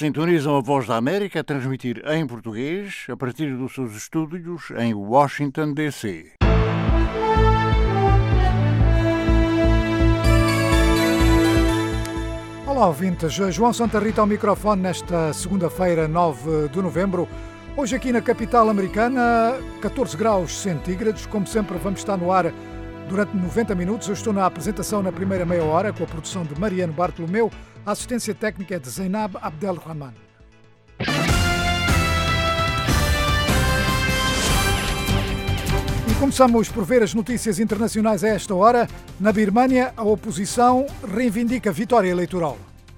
Sintonizam a Voz da América a transmitir em português a partir dos seus estúdios em Washington, D.C. Olá, ouvintes. João Santa Rita ao microfone nesta segunda-feira, 9 de novembro. Hoje aqui na capital americana, 14 graus centígrados. Como sempre, vamos estar no ar durante 90 minutos. Eu estou na apresentação na primeira meia hora com a produção de Mariano Bartolomeu. A assistência técnica é de Zainab Abdelrahman. E começamos por ver as notícias internacionais a esta hora. Na Birmânia, a oposição reivindica vitória eleitoral.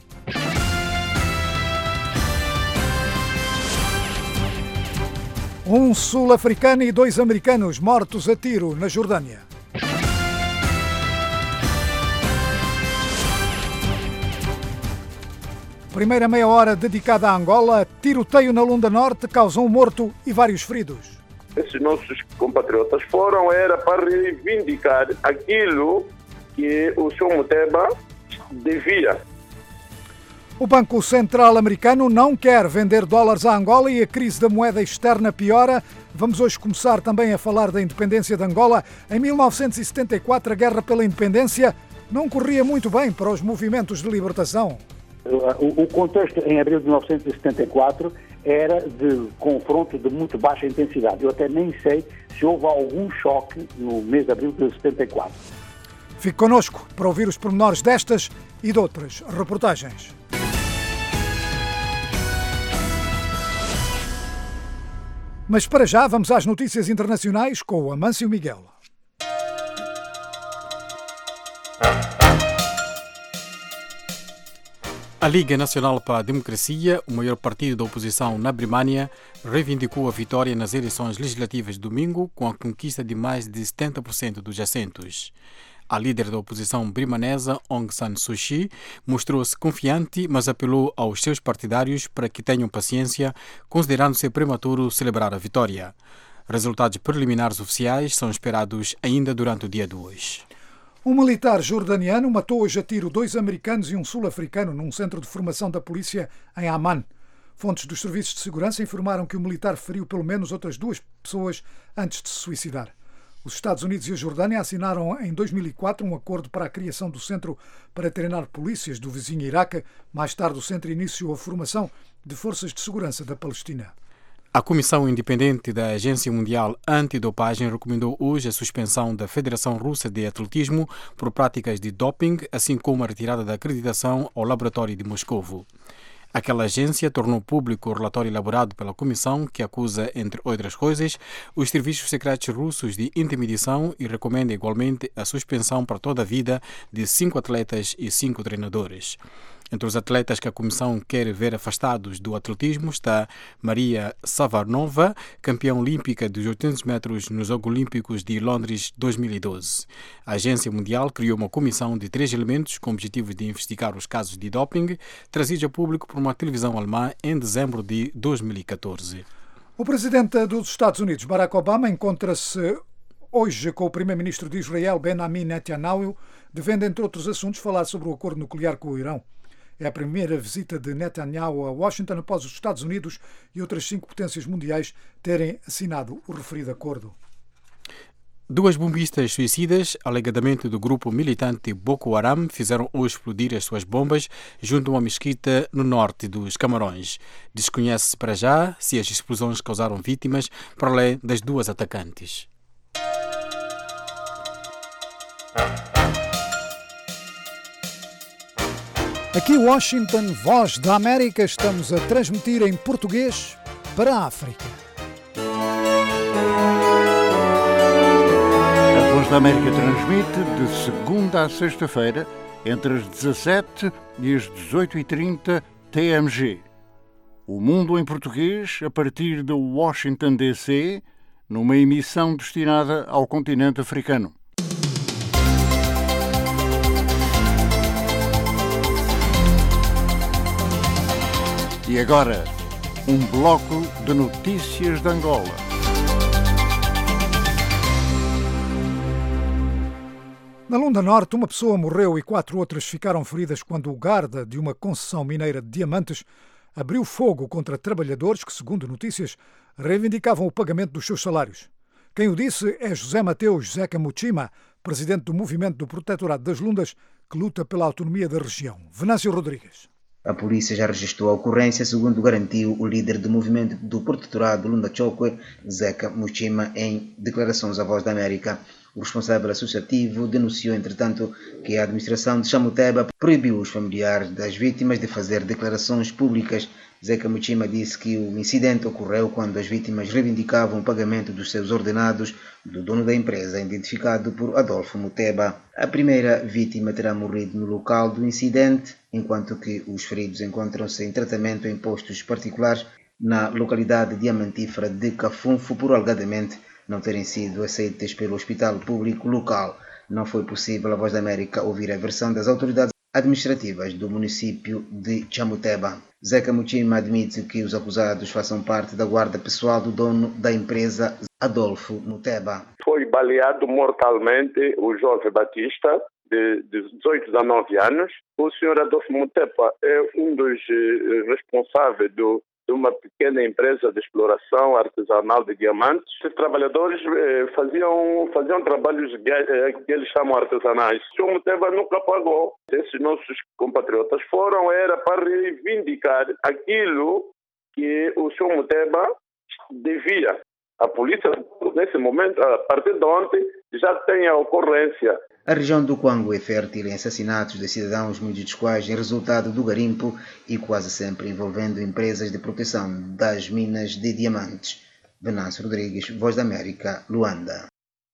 Um sul-africano e 2 americanos mortos a tiro na Jordânia. Primeira meia hora dedicada a Angola. Tiroteio na Lunda Norte causa um morto e vários feridos. Esses nossos compatriotas era para reivindicar aquilo que o Sr. Muteba devia. O Banco Central americano não quer vender dólares a Angola e a crise da moeda externa piora. Vamos hoje começar também a falar da independência de Angola. Em 1974, a guerra pela independência não corria muito bem para os movimentos de libertação. O contexto em abril de 1974 era de confronto de muito baixa intensidade. Eu até nem sei se houve algum choque no mês de abril de 74. Fique connosco para ouvir os pormenores destas e de outras reportagens. Mas para já vamos às notícias internacionais com o Amâncio Miguel. A Liga Nacional para a Democracia, o maior partido da oposição na Birmânia, reivindicou a vitória nas eleições legislativas de domingo com a conquista de mais de 70% dos assentos. A líder da oposição birmanesa, Aung San Suu Kyi, mostrou-se confiante, mas apelou aos seus partidários para que tenham paciência, considerando ser prematuro celebrar a vitória. Resultados preliminares oficiais são esperados ainda durante o dia de hoje. Um militar jordaniano matou hoje a tiro 2 americanos e um sul-africano num centro de formação da polícia em Amman. Fontes dos serviços de segurança informaram que o militar feriu pelo menos outras 2 pessoas antes de se suicidar. Os Estados Unidos e a Jordânia assinaram em 2004 um acordo para a criação do Centro para treinar polícias do vizinho Iraque. Mais tarde, o centro iniciou a formação de forças de segurança da Palestina. A Comissão Independente da Agência Mundial Antidopagem recomendou hoje a suspensão da Federação Russa de Atletismo por práticas de doping, assim como a retirada da acreditação ao laboratório de Moscovo. Aquela agência tornou público o relatório elaborado pela Comissão, que acusa, entre outras coisas, os serviços secretos russos de intimidação e recomenda igualmente a suspensão para toda a vida de 5 atletas e 5 treinadores. Entre os atletas que a Comissão quer ver afastados do atletismo está Maria Savarnova, campeã olímpica dos 800 metros nos Jogos Olímpicos de Londres 2012. A Agência Mundial criou uma comissão de 3 elementos com o objetivo de investigar os casos de doping trazidos a público por uma televisão alemã em dezembro de 2014. O presidente dos Estados Unidos, Barack Obama, encontra-se hoje com o primeiro-ministro de Israel, Benjamin Netanyahu, devendo, entre outros assuntos, falar sobre o acordo nuclear com o Irão. É a primeira visita de Netanyahu a Washington após os Estados Unidos e outras 5 potências mundiais terem assinado o referido acordo. 2 bombistas suicidas, alegadamente do grupo militante Boko Haram, fizeram hoje explodir as suas bombas junto a uma mesquita no norte dos Camarões. Desconhece-se para já se as explosões causaram vítimas, para além das 2 atacantes. Aqui Washington, Voz da América, estamos a transmitir em português para a África. A Voz da América transmite de segunda a sexta-feira, entre as 17 e as 18h30 TMG. O Mundo em Português, a partir de Washington, D.C., numa emissão destinada ao continente africano. E agora, um bloco de notícias de Angola. Na Lunda Norte, uma pessoa morreu e 4 outras ficaram feridas quando o guarda de uma concessão mineira de diamantes abriu fogo contra trabalhadores que, segundo notícias, reivindicavam o pagamento dos seus salários. Quem o disse é José Mateus Zeca Muchima, presidente do Movimento do Protetorado das Lundas, que luta pela autonomia da região. Venâncio Rodrigues. A polícia já registrou a ocorrência, segundo garantiu o líder do movimento do Protetorado Lunda Chokwe, Zeca Muchima, em declarações à Voz da América. O responsável associativo denunciou, entretanto, que a administração de Chamuteba proibiu os familiares das vítimas de fazer declarações públicas. Zeca Muchima disse que o incidente ocorreu quando as vítimas reivindicavam o pagamento dos seus ordenados do dono da empresa, identificado por Adolfo Muteba. A primeira vítima terá morrido no local do incidente, enquanto que os feridos encontram-se em tratamento em postos particulares na localidade diamantífera de Cafunfo, por alegadamente não terem sido aceitas pelo hospital público local. Não foi possível a Voz da América ouvir a versão das autoridades administrativas do município de Chamuteba. Zeca Muchima admite que os acusados façam parte da guarda pessoal do dono da empresa, Adolfo Muteba. Foi baleado mortalmente o jovem Batista, de 18 a 19 anos. O senhor Adolfo Muteba é um dos responsáveis de uma pequena empresa de exploração artesanal de diamantes. Os trabalhadores faziam trabalhos que eles chamam artesanais. O senhor Muteba nunca pagou. Esses nossos compatriotas era para reivindicar aquilo que o senhor Muteba devia. A polícia, nesse momento, a partir de ontem, já tem a ocorrência. A região do Quango é fértil em assassinatos de cidadãos, muitos dos quais em resultado do garimpo e quase sempre envolvendo empresas de proteção das minas de diamantes. Venâncio Rodrigues, Voz da América, Luanda.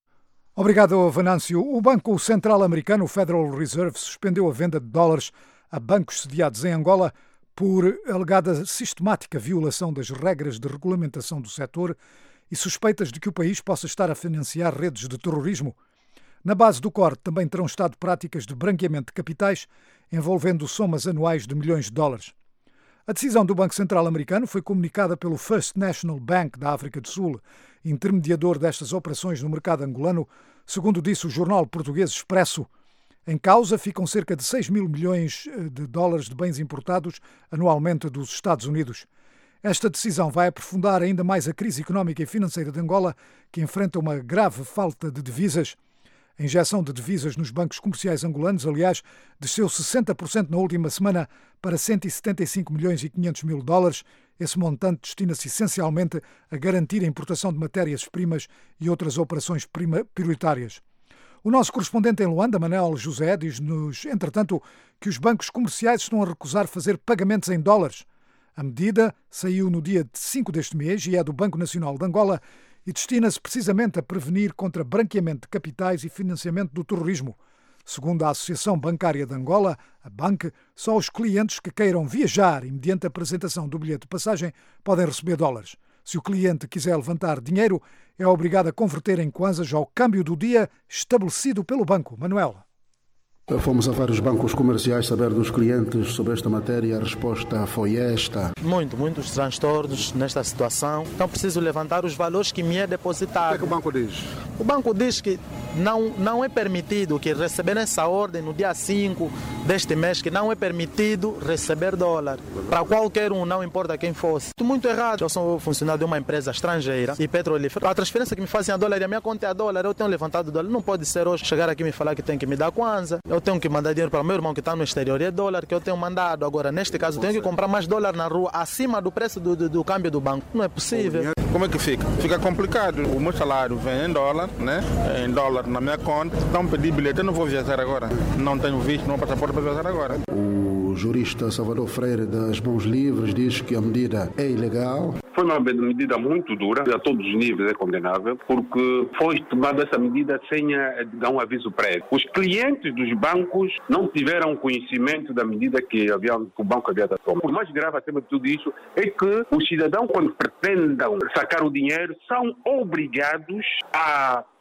Obrigado, Venâncio. O Banco Central Americano, o Federal Reserve, suspendeu a venda de dólares a bancos sediados em Angola por alegada sistemática violação das regras de regulamentação do setor e suspeitas de que o país possa estar a financiar redes de terrorismo. Na base do corte também terão estado práticas de branqueamento de capitais, envolvendo somas anuais de milhões de dólares. A decisão do Banco Central Americano foi comunicada pelo First National Bank da África do Sul, intermediador destas operações no mercado angolano, segundo disse o jornal português Expresso. Em causa ficam cerca de 6 mil milhões de dólares de bens importados anualmente dos Estados Unidos. Esta decisão vai aprofundar ainda mais a crise económica e financeira de Angola, que enfrenta uma grave falta de divisas. A injeção de divisas nos bancos comerciais angolanos, aliás, desceu 60% na última semana para 175 milhões e 500 mil dólares. Esse montante destina-se essencialmente a garantir a importação de matérias-primas e outras operações prioritárias. O nosso correspondente em Luanda, Manuel José, diz-nos, entretanto, que os bancos comerciais estão a recusar fazer pagamentos em dólares. A medida saiu no dia 5 deste mês e é do Banco Nacional de Angola e destina-se precisamente a prevenir contra branqueamento de capitais e financiamento do terrorismo. Segundo a Associação Bancária de Angola, a BANC, só os clientes que queiram viajar e mediante a apresentação do bilhete de passagem podem receber dólares. Se o cliente quiser levantar dinheiro, é obrigado a converter em kwanzas ao câmbio do dia estabelecido pelo banco. Manuel. Fomos a vários bancos comerciais saber dos clientes sobre esta matéria. A resposta foi esta. Muitos transtornos nesta situação. Então preciso levantar os valores que me é depositado. O que é que o banco diz? O banco diz que não é permitido que receber essa ordem no dia 5 deste mês, que não é permitido receber dólar. Para qualquer um, não importa quem fosse. Muito errado. Eu sou funcionário de uma empresa estrangeira e petrolífera. A transferência que me fazem a dólar e a minha conta é a dólar. Eu tenho levantado dólar. Não pode ser hoje chegar aqui e me falar que tem que me dar kwanza. Eu tenho que mandar dinheiro para o meu irmão que está no exterior e é dólar que eu tenho mandado. Agora, neste caso, eu tenho que comprar mais dólar na rua acima do preço do câmbio do banco. Não é possível. Como é que fica? Fica complicado. O meu salário vem em dólar, né? Em dólar na minha conta. Então, pedir bilhete, eu não vou viajar agora. Não tenho visto, não passaporte para viajar agora. O jurista Salvador Freire das Mãos Livres diz que a medida é ilegal. Foi uma medida muito dura, a todos os níveis é condenável, porque foi tomada essa medida sem dar um aviso prévio. Os clientes dos bancos não tiveram conhecimento da medida que o banco havia tomado. O mais grave acima de tudo isso é que os cidadãos, quando pretendam sacar o dinheiro, são obrigados a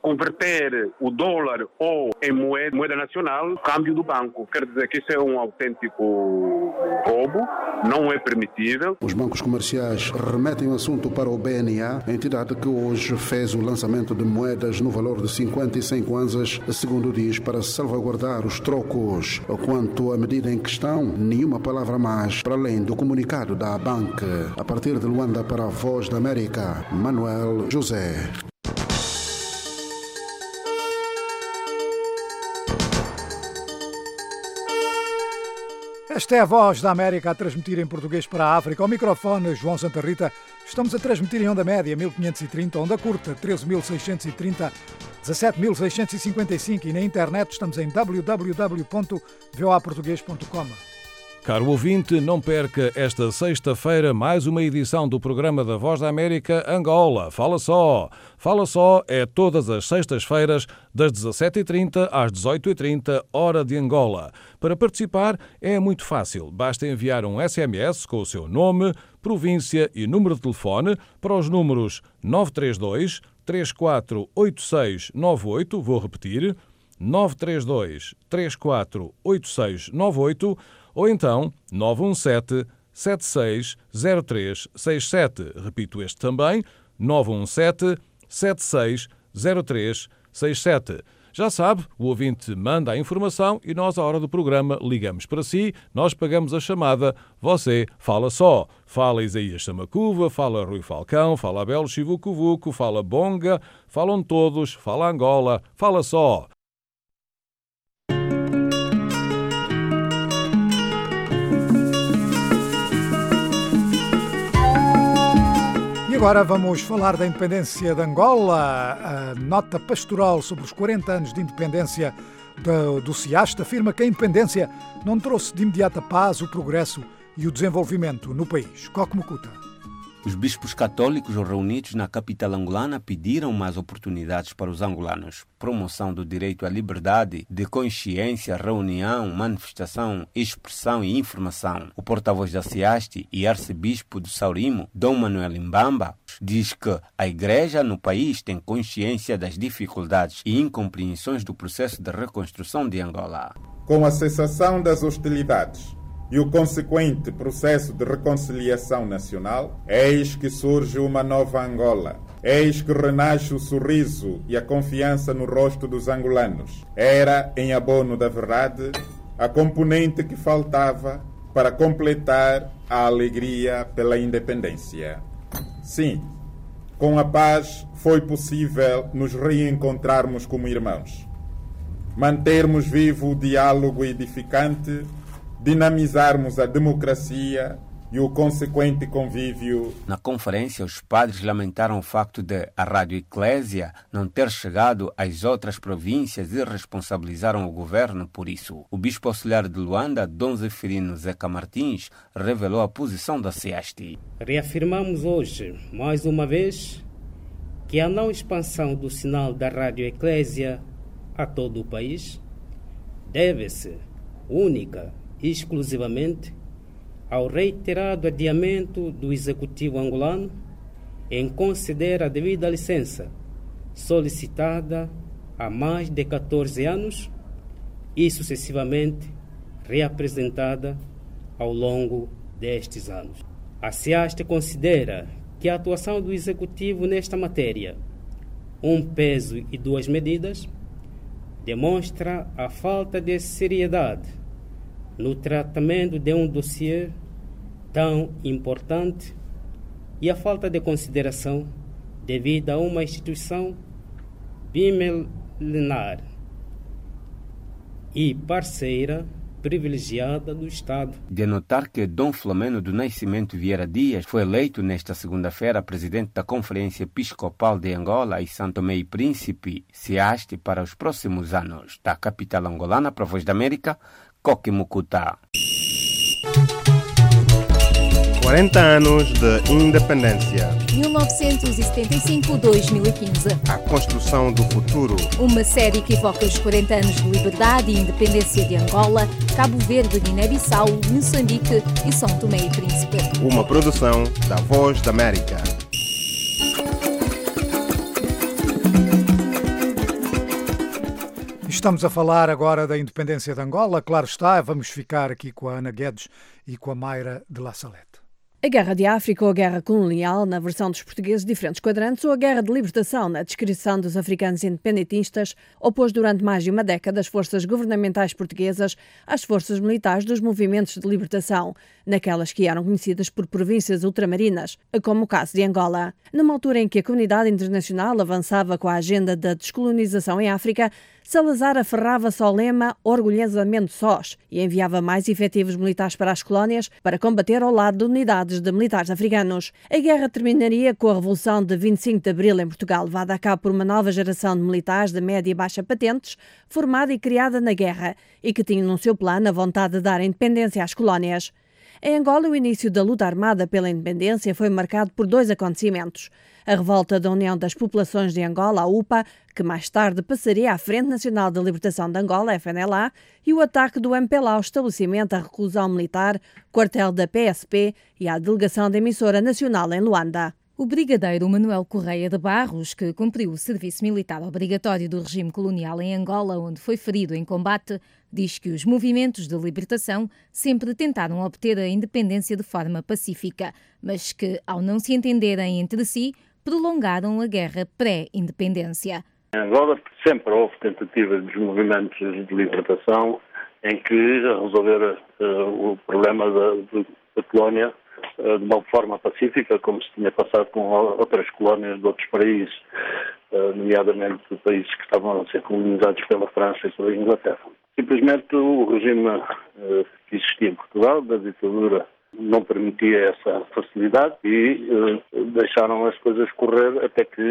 converter o dólar ou em moeda nacional, câmbio do banco. Quer dizer que isso é um autêntico roubo, não é permitido. Os bancos comerciais remetem o assunto para o BNA, a entidade que hoje fez o lançamento de moedas no valor de 50 e 100 kwanzas, segundo diz, para salvaguardar os trocos. Quanto à medida em questão, nenhuma palavra mais, para além do comunicado da banca. A partir de Luanda para a Voz da América, Manuel José. Esta é a Voz da América a transmitir em português para a África. Ao microfone, João Santa Rita. Estamos a transmitir em onda média 1530, onda curta 13.630, 17.655 e na internet estamos em www.voaportugues.com. Caro ouvinte, não perca esta sexta-feira mais uma edição do programa da Voz da América Angola. Fala Só! Fala Só é todas as sextas-feiras, das 17h30 às 18h30, hora de Angola. Para participar é muito fácil. Basta enviar um SMS com o seu nome, província e número de telefone para os números 932 348698, vou repetir, 932 348698, ou então 917-760367. Repito este também, 917-760367. Já sabe, o ouvinte manda a informação e nós, à hora do programa, ligamos para si, nós pagamos a chamada, você fala só. Fala Isaías Samacuva, fala Rui Falcão, fala Abel Chivucuvuco, fala Bonga, falam todos, fala Angola, fala só. Agora vamos falar da independência de Angola. A nota pastoral sobre os 40 anos de independência do SEAST afirma que a independência não trouxe de imediata paz, o progresso e o desenvolvimento no país. Coque Mucuta. Os bispos católicos reunidos na capital angolana pediram mais oportunidades para os angolanos. Promoção do direito à liberdade de consciência, reunião, manifestação, expressão e informação. O porta-voz da SEAST e arcebispo do Saurimo, Dom Manuel Mbamba, diz que a Igreja no país tem consciência das dificuldades e incompreensões do processo de reconstrução de Angola. Com a cessação das hostilidades e o consequente processo de reconciliação nacional, eis que surge uma nova Angola. Eis que renasce o sorriso e a confiança no rosto dos angolanos. Era, em abono da verdade, a componente que faltava para completar a alegria pela independência. Sim, com a paz foi possível nos reencontrarmos como irmãos, mantermos vivo o diálogo edificante, dinamizarmos a democracia e o consequente convívio. Na conferência, os padres lamentaram o facto de a Rádio Eclésia não ter chegado às outras províncias e responsabilizaram o governo por isso. O bispo auxiliar de Luanda, Dom Zeferino Zeca Martins, revelou a posição da SEAST. Reafirmamos hoje, mais uma vez, que a não expansão do sinal da Rádio Eclésia a todo o país deve-se única e exclusivamente ao reiterado adiamento do Executivo angolano em conceder a devida licença solicitada há mais de 14 anos e sucessivamente reapresentada ao longo destes anos. A SEAST considera que a atuação do Executivo nesta matéria, um peso e duas medidas, demonstra a falta de seriedade no tratamento de um dossiê tão importante e a falta de consideração devida a uma instituição bimilenar e parceira privilegiada do Estado. De notar que Dom Flamengo do Nascimento Vieira Dias foi eleito nesta segunda-feira presidente da Conferência Episcopal de Angola e São Tomé e Príncipe, SEAST, para os próximos anos. Da capital angolana para a Voz da América, Coque Mucuta. 40 anos de independência. 1975-2015. A construção do futuro. Uma série que evoca os 40 anos de liberdade e independência de Angola, Cabo Verde, Guiné-Bissau, Moçambique e São Tomé e Príncipe. Uma produção da Voz da América. Estamos a falar agora da independência de Angola, claro está, vamos ficar aqui com a Ana Guedes e com a Mayra de La Salete. A Guerra de África ou a Guerra Colonial, na versão dos portugueses, diferentes quadrantes, ou a Guerra de Libertação, na descrição dos africanos independentistas, opôs durante mais de uma década as forças governamentais portuguesas às forças militares dos movimentos de libertação, naquelas que eram conhecidas por províncias ultramarinas, como o caso de Angola. Numa altura em que a comunidade internacional avançava com a agenda da descolonização em África, Salazar aferrava-se ao lema orgulhosamente sós e enviava mais efetivos militares para as colónias para combater ao lado de unidades de militares africanos. A guerra terminaria com a Revolução de 25 de Abril em Portugal, levada a cabo por uma nova geração de militares de média e baixa patentes, formada e criada na guerra, e que tinha no seu plano a vontade de dar independência às colónias. Em Angola, o início da luta armada pela independência foi marcado por dois acontecimentos. A revolta da União das Populações de Angola, a UPA, que mais tarde passaria à Frente Nacional de Libertação de Angola, FNLA, e o ataque do MPLA ao estabelecimento à reclusão militar, quartel da PSP e à delegação da emissora nacional em Luanda. O brigadeiro Manuel Correia de Barros, que cumpriu o serviço militar obrigatório do regime colonial em Angola, onde foi ferido em combate, diz que os movimentos de libertação sempre tentaram obter a independência de forma pacífica, mas que, ao não se entenderem entre si, prolongaram a guerra pré-independência. Em Angola sempre houve tentativas dos movimentos de libertação em que resolver o problema da colónia de uma forma pacífica, como se tinha passado com outras colónias de outros países, nomeadamente países que estavam a ser colonizados pela França e pela Inglaterra. Simplesmente o regime que existia em Portugal, da ditadura, não permitia essa facilidade e deixaram as coisas correr até que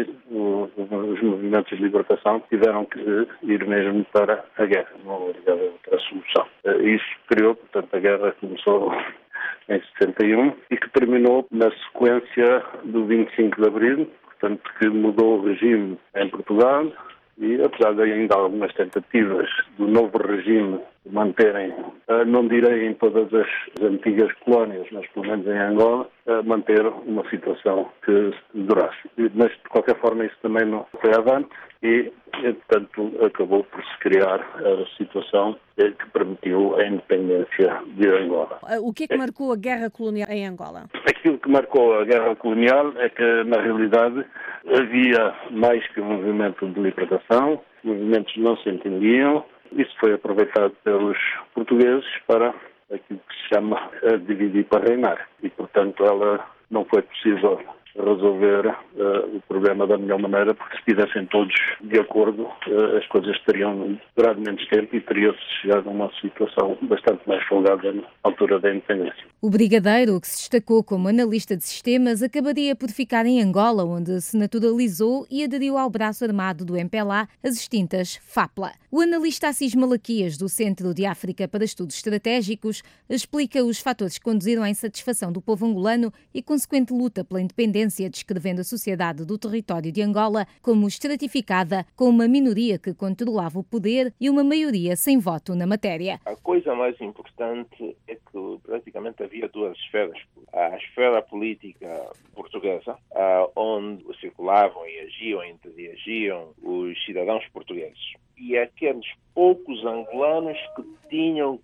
os movimentos de libertação tiveram que ir mesmo para a guerra, não havia outra solução. Isso criou, portanto, a guerra começou em 61 e que terminou na sequência do 25 de Abril, portanto, que mudou o regime em Portugal e, apesar de ainda algumas tentativas do novo regime de manterem, não direi em todas as antigas colónias, mas pelo menos em Angola, manter uma situação que durasse. Mas, de qualquer forma, isso também não foi avante e, portanto, acabou por se criar a situação que permitiu a independência de Angola. O que é que marcou a guerra colonial em Angola? Aquilo que marcou a guerra colonial é que, na realidade, havia mais que um movimento de libertação, os movimentos não se entendiam. Isso foi aproveitado pelos portugueses para aquilo que se chama dividir para reinar. E, portanto, ela não foi possível resolver o problema da melhor maneira, porque se estivessem todos de acordo, as coisas teriam durado menos tempo e teria-se chegado a uma situação bastante mais folgada na altura da independência. O brigadeiro, que se destacou como analista de sistemas, acabaria por ficar em Angola, onde se naturalizou e aderiu ao braço armado do MPLA, as extintas FAPLA. O analista Assis Malaquias, do Centro de África para Estudos Estratégicos, explica os fatores que conduziram à insatisfação do povo angolano e consequente luta pela independência, descrevendo a sociedade do território de Angola como estratificada, com uma minoria que controlava o poder e uma maioria sem voto na matéria. A coisa mais importante é que praticamente havia duas esferas. A esfera política portuguesa, onde circulavam e agiam, interagiam os cidadãos portugueses. E aqueles poucos angolanos que tinham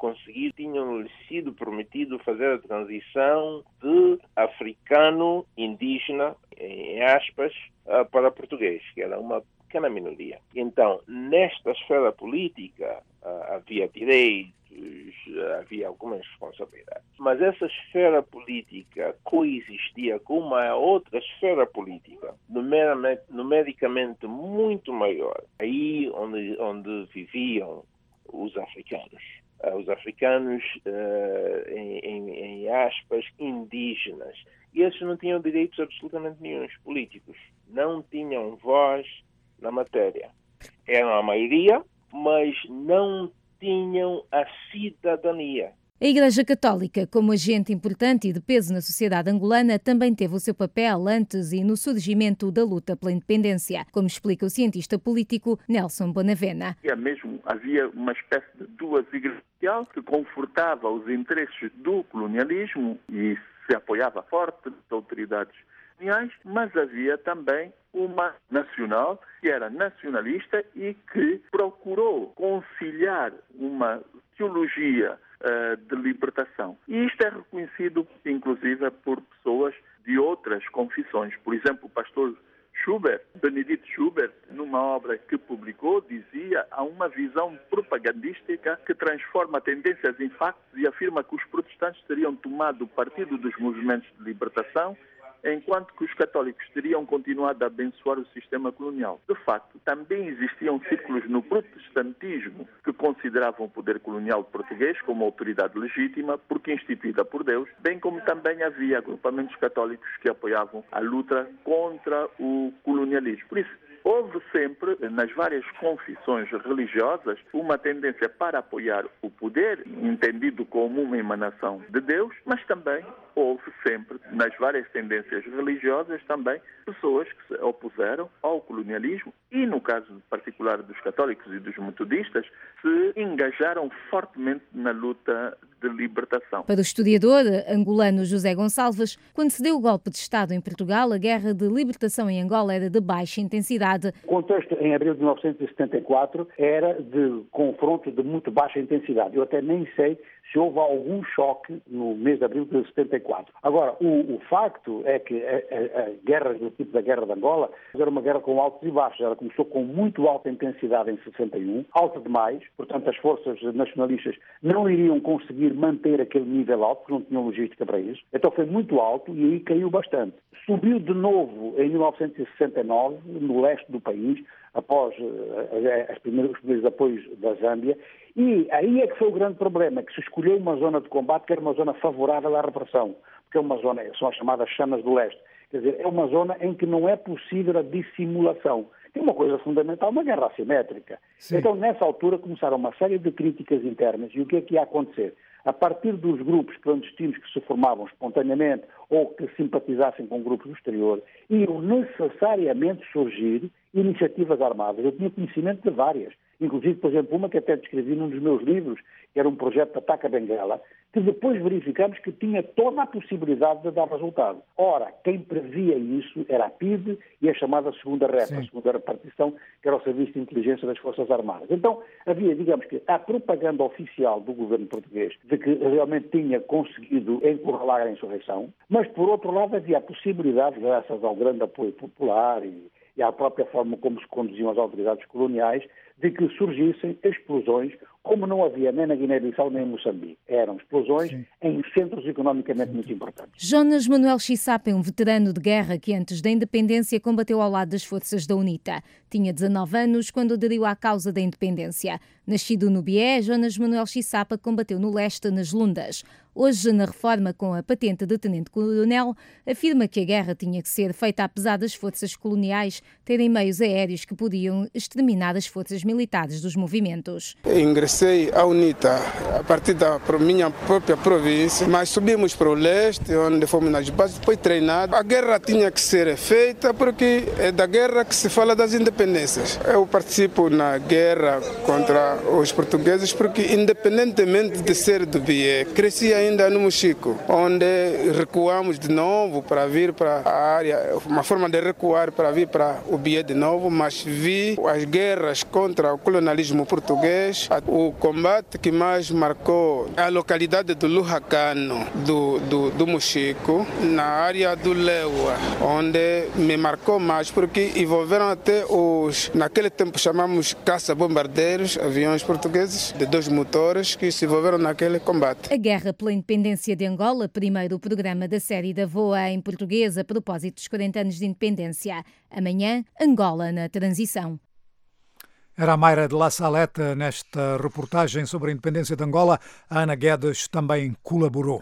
sido permitido fazer a transição de africano indígena, em aspas, para português, que era uma pequena minoria. Então, nesta esfera política, havia direitos, havia algumas responsabilidades. Mas essa esfera política coexistia com uma outra esfera política, numericamente muito maior. Aí onde viviam os africanos. Os africanos, em aspas, indígenas. E esses não tinham direitos absolutamente nenhum políticos. Não tinham voz na matéria. Eram a maioria, mas não tinham a cidadania. A Igreja Católica, como agente importante e de peso na sociedade angolana, também teve o seu papel antes e no surgimento da luta pela independência, como explica o cientista político Nelson Bonavena. Havia uma espécie de duas igrejas que confortava os interesses do colonialismo e se apoiava forte nas autoridades coloniais, mas havia também uma nacional que era nacionalista e que procurou conciliar uma teologia de libertação. E isto é reconhecido, inclusive, por pessoas de outras confissões. Por exemplo, o pastor Schubert, Benedito Schubert, numa obra que publicou, dizia: há uma visão propagandística que transforma tendências em factos e afirma que os protestantes teriam tomado partido dos movimentos de libertação, enquanto que os católicos teriam continuado a abençoar o sistema colonial. De facto, também existiam círculos no protestantismo que consideravam o poder colonial português como autoridade legítima, porque instituída por Deus, bem como também havia agrupamentos católicos que apoiavam a luta contra o colonialismo. Por isso, houve sempre, nas várias confissões religiosas, uma tendência para apoiar o poder, entendido como uma emanação de Deus, mas também houve sempre, nas várias tendências religiosas, também pessoas que se opuseram ao colonialismo e, no caso particular dos católicos e dos metodistas, se engajaram fortemente na luta de libertação. Para o historiador angolano José Gonçalves, quando se deu o golpe de Estado em Portugal, a guerra de libertação em Angola era de baixa intensidade. O contexto em abril de 1974 era de confronto de muito baixa intensidade. Eu até nem sei se houve algum choque no mês de abril de 74. Agora, o facto é que a guerra do tipo da Guerra de Angola era uma guerra com altos e baixos. Ela começou com muito alta intensidade em 61, alta demais, portanto as forças nacionalistas não iriam conseguir manter aquele nível alto, porque não tinham logística para isso. Então foi muito alto e aí caiu bastante. Subiu de novo em 1969, no leste do país, após os primeiros apoios da Zâmbia, e aí é que foi o grande problema, que se escolheu uma zona de combate que era uma zona favorável à repressão, porque é uma zona, são as chamadas chamas do leste, quer dizer, é uma zona em que não é possível a dissimulação. É uma coisa fundamental, uma guerra assimétrica. Sim. Então, nessa altura, começaram uma série de críticas internas, e o que é que ia acontecer? A partir dos grupos clandestinos que se formavam espontaneamente ou que simpatizassem com grupos do exterior, iam necessariamente surgir iniciativas armadas. Eu tinha conhecimento de várias, inclusive, por exemplo, uma que até descrevi num dos meus livros, que era um projeto de ataque a Benguela, que depois verificamos que tinha toda a possibilidade de dar resultado. Ora, quem previa isso era a PIDE e a chamada segunda REP, a segunda repartição, que era o Serviço de Inteligência das Forças Armadas. Então, havia, digamos que, a propaganda oficial do governo português de que realmente tinha conseguido encurralar a insurreição, mas, por outro lado, havia a possibilidade, graças ao grande apoio popular e à própria forma como se conduziam as autoridades coloniais, de que surgissem explosões, como não havia nem na Guiné-Bissau nem em Moçambique. Eram explosões em centros economicamente muito importantes. Jonas Manuel Chissapa é um veterano de guerra que antes da independência combateu ao lado das forças da UNITA. Tinha 19 anos quando aderiu à causa da independência. Nascido no Bié, Jonas Manuel Chissapa combateu no leste, nas Lundas. Hoje, na reforma com a patente de tenente-coronel, afirma que a guerra tinha que ser feita apesar das forças coloniais terem meios aéreos que podiam exterminar as forças militares dos movimentos. Ingressei à UNITA a partir da minha própria província, mas subimos para o leste, onde fomos nas bases, depois treinados. A guerra tinha que ser feita porque é da guerra que se fala das independências. Eu participo na guerra contra os portugueses porque, independentemente de ser do Bié, cresci ainda no Mochico, onde recuamos de novo para vir para a área, uma forma de recuar para vir para o Bié de novo, mas vi as guerras contra o colonialismo português, o combate que mais marcou a localidade do Luhacano, do Mochico, na área do Leua, onde me marcou mais porque envolveram até naquele tempo chamamos caça-bombardeiros, aviões portugueses de 2 motores que se envolveram naquele combate. A guerra pela independência de Angola, primeiro programa da série da VOA em português a propósito dos 40 anos de independência. Amanhã, Angola na transição. Era a Mayra de La Saleta nesta reportagem sobre a independência de Angola. A Ana Guedes também colaborou.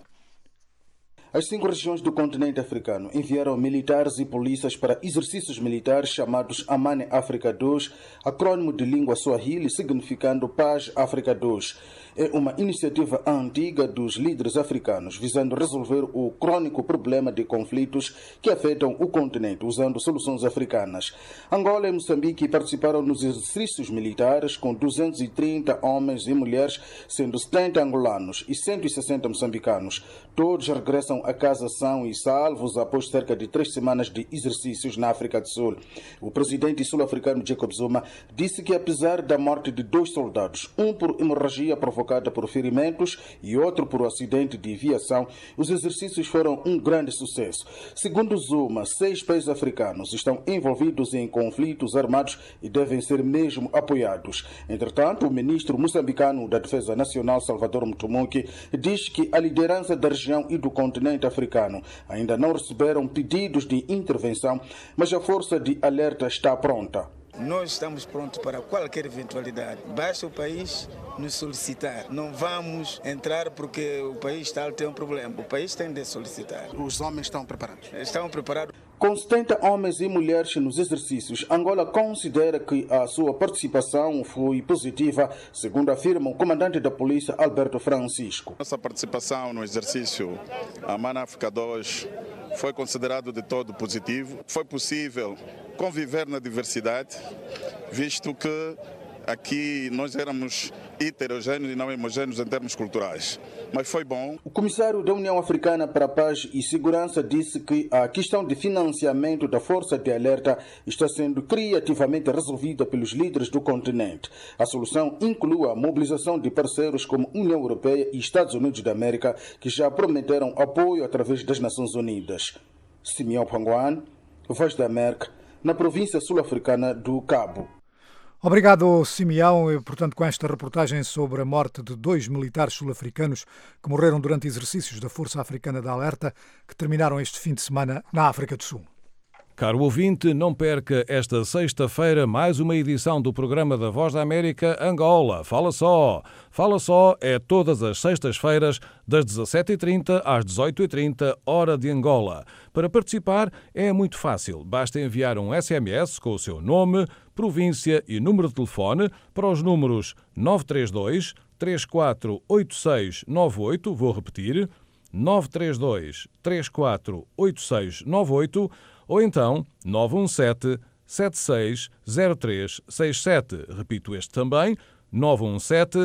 As 5 regiões do continente africano enviaram militares e polícias para exercícios militares chamados Amani África 2, acrônimo de língua Swahili significando Paz África 2. é uma iniciativa antiga dos líderes africanos visando resolver o crônico problema de conflitos que afetam o continente usando soluções africanas. Angola e Moçambique participaram nos exercícios militares com 230 homens e mulheres, sendo 70 angolanos e 160 moçambicanos. Todos regressam a casa são e salvos após cerca de 3 semanas de exercícios na África do Sul. O presidente sul-africano Jacob Zuma disse que apesar da morte de 2 soldados, um por hemorragia provocada por ferimentos e outro por acidente de viação, os exercícios foram um grande sucesso. Segundo Zuma, 6 países africanos estão envolvidos em conflitos armados e devem ser mesmo apoiados. Entretanto, o ministro moçambicano da Defesa Nacional, Salvador Mutumuki, diz que a liderança da região e do continente africano ainda não receberam pedidos de intervenção, mas a força de alerta está pronta. Nós estamos prontos para qualquer eventualidade. Basta o país nos solicitar. Não vamos entrar porque o país tal tem um problema. O país tem de solicitar. Os homens estão preparados? Estão preparados. Com 70 homens e mulheres nos exercícios, Angola considera que a sua participação foi positiva, segundo afirma o comandante da polícia, Alberto Francisco. Nossa participação no exercício Aman África 2 foi considerado de todo positivo. Foi possível conviver na diversidade, visto que aqui nós éramos heterogêneos e não homogêneos em termos culturais. Mas foi bom. O comissário da União Africana para a Paz e Segurança disse que a questão de financiamento da Força de Alerta está sendo criativamente resolvida pelos líderes do continente. A solução inclui a mobilização de parceiros como União Europeia e Estados Unidos da América, que já prometeram apoio através das Nações Unidas. Simeão Panguan, Voz da América, na província sul-africana do Cabo. Obrigado, Simeão. E, portanto, com esta reportagem sobre a morte de 2 militares sul-africanos que morreram durante exercícios da Força Africana de Alerta, que terminaram este fim de semana na África do Sul. Caro ouvinte, não perca esta sexta-feira mais uma edição do programa da Voz da América Angola. Fala só! Fala só é todas as sextas-feiras, das 17h30 às 18h30, hora de Angola. Para participar é muito fácil. Basta enviar um SMS com o seu nome, província e número de telefone para os números 932 348698, vou repetir, 932 348698, ou então 917 760367. Repito este também, 917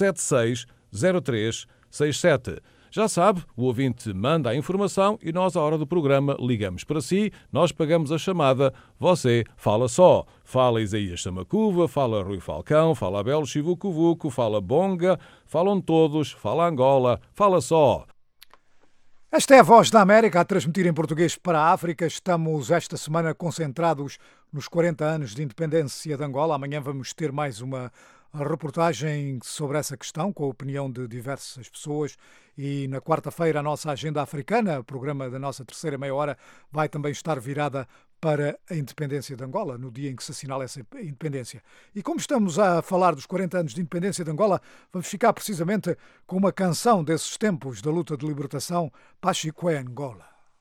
760367. Já sabe, o ouvinte manda a informação e nós, à hora do programa, ligamos para si, nós pagamos a chamada, você fala só. Fala Isaías Samacuva, fala Rui Falcão, fala Abel Chivucovuco, fala Bonga, falam todos, fala Angola, fala só. Esta é a Voz da América a transmitir em português para a África. Estamos esta semana concentrados nos 40 anos de independência de Angola. Amanhã vamos ter mais uma reportagem sobre essa questão, com a opinião de diversas pessoas. E na quarta-feira a nossa agenda africana, o programa da nossa terceira meia hora, vai também estar virada para a independência de Angola, no dia em que se assinala essa independência. E como estamos a falar dos 40 anos de independência de Angola, vamos ficar precisamente com uma canção desses tempos da luta de libertação, Pachicué Angola.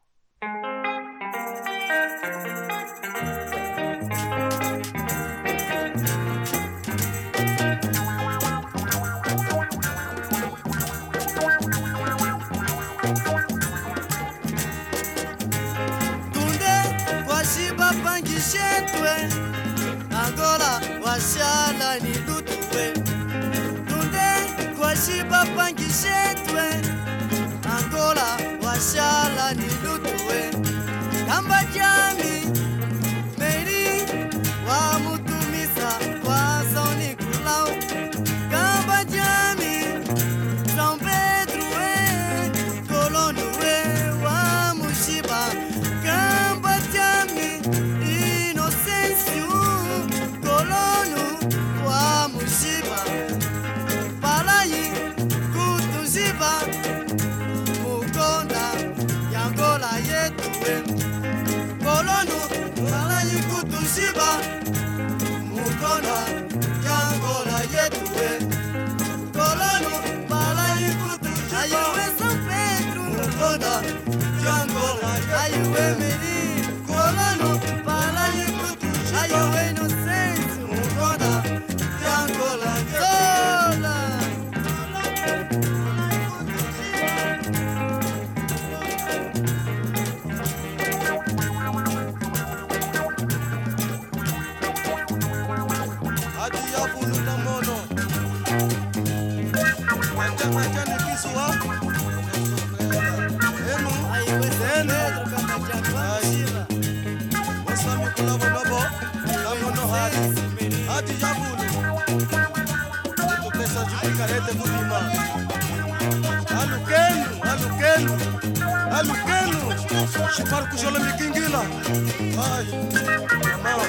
Angola washala ni lutwe tunde kwashiba pangishetwe Angola washala ni lutwe kamba jami meri wa mutumisa wa zoni kulau kamba jami São Pedro Colono wa mushiba kamba jami Colono, Malayi kutushiba Mukona, Yangola yetue Colono, Malayi kutushiba Ayuwe São Pedro Mukona, Yangola Ayuwe Meri Colono, Malayi kutushiba Ayuwe Inocêncio Mukona, Yangola Zola Margarete Budima. Alukenu. Chipar kujola mikingila. Ai, mamãe.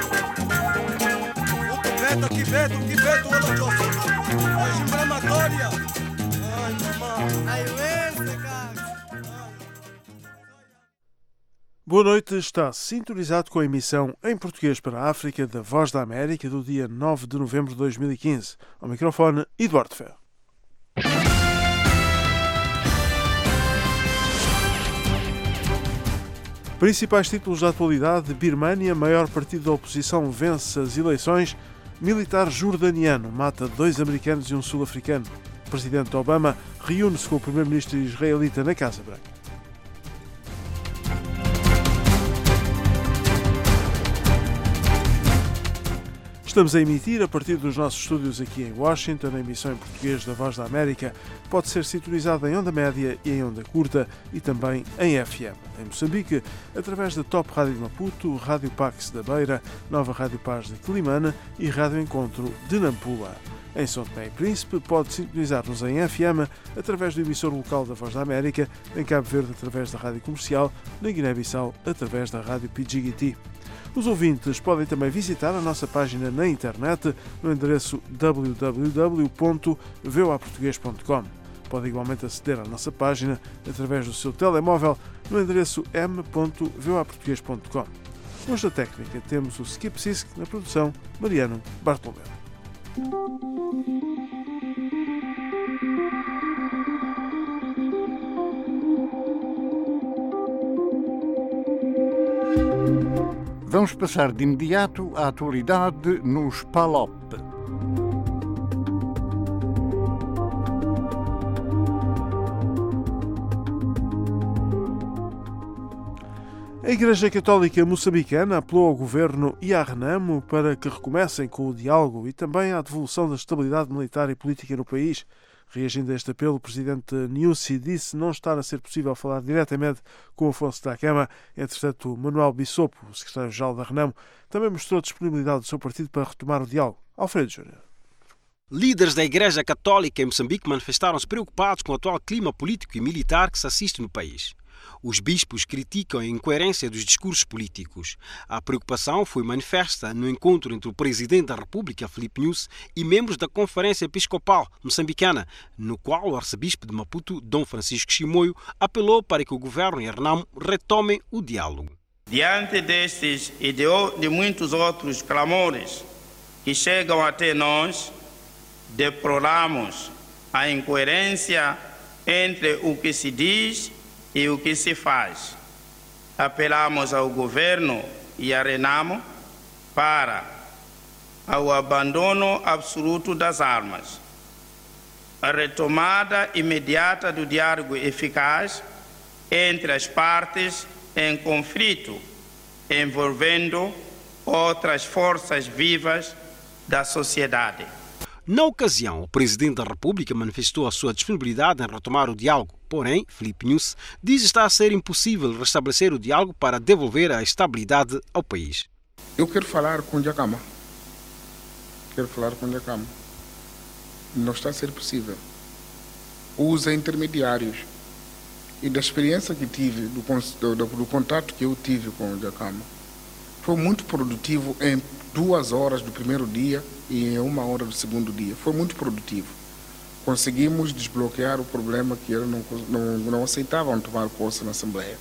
O kibeto, wala josso. A inflamatória. Ai, mamãe. Ai, esse, cara. Boa noite, está sintonizado com a emissão em português para a África da Voz da América do dia 9 de novembro de 2015. Ao microfone, Eduardo Ferro. Principais títulos da atualidade: Birmânia, maior partido da oposição, vence as eleições. Militar jordaniano mata 2 americanos e um sul-africano. Presidente Obama reúne-se com o primeiro-ministro israelita na Casa Branca. Estamos a emitir a partir dos nossos estúdios aqui em Washington. A emissão em português da Voz da América pode ser sintonizada em onda média e em onda curta e também em FM. Em Moçambique, através da Top Rádio Maputo, Rádio Pax da Beira, Nova Rádio Paz de Quelimane e Rádio Encontro de Nampula. Em São Tomé e Príncipe, pode sintonizar-nos em FM através do emissor local da Voz da América, em Cabo Verde através da Rádio Comercial, na Guiné-Bissau através da Rádio Pidjigiti. Os ouvintes podem também visitar a nossa página na internet no endereço www.voaportugues.com. Pode igualmente aceder à nossa página através do seu telemóvel no endereço m.voaportugues.com. Hoje na técnica temos o Skip Sisk, na produção Mariano Bartolomeu. Vamos passar de imediato à atualidade nos PALOP. A Igreja Católica Moçambicana apelou ao Governo e à Renamo para que recomecem com o diálogo e também à devolução da estabilidade militar e política no país. Reagindo a este apelo, o presidente Nyusi disse não estar a ser possível falar diretamente com Afonso da Cama. Entretanto, Manuel Bissopo, o secretário-geral da Renamo, também mostrou disponibilidade do seu partido para retomar o diálogo. Alfredo Júnior. Líderes da Igreja Católica em Moçambique manifestaram-se preocupados com o atual clima político e militar que se assiste no país. Os bispos criticam a incoerência dos discursos políticos. A preocupação foi manifesta no encontro entre o Presidente da República, Filipe Nyusi, e membros da Conferência Episcopal Moçambicana, no qual o arcebispo de Maputo, Dom Francisco Chimoio, apelou para que o governo e a Renamo retomem o diálogo. Diante destes e de muitos outros clamores que chegam até nós, deploramos a incoerência entre o que se diz e o que se faz. Apelamos ao governo e à Renamo para o abandono absoluto das armas, a retomada imediata do diálogo eficaz entre as partes em conflito, envolvendo outras forças vivas da sociedade. Na ocasião, o Presidente da República manifestou a sua disponibilidade em retomar o diálogo. Porém, Filipe Nyusi diz estar a ser impossível restabelecer o diálogo para devolver a estabilidade ao país. Eu quero falar com o Djakama. Não está a ser possível. Usa intermediários. E da experiência que tive, do contato que eu tive com o Djakama, foi muito produtivo em 2 horas do primeiro dia e em 1 hora do segundo dia. Foi muito produtivo. Conseguimos desbloquear o problema que eles não aceitavam tomar posse na Assembleia.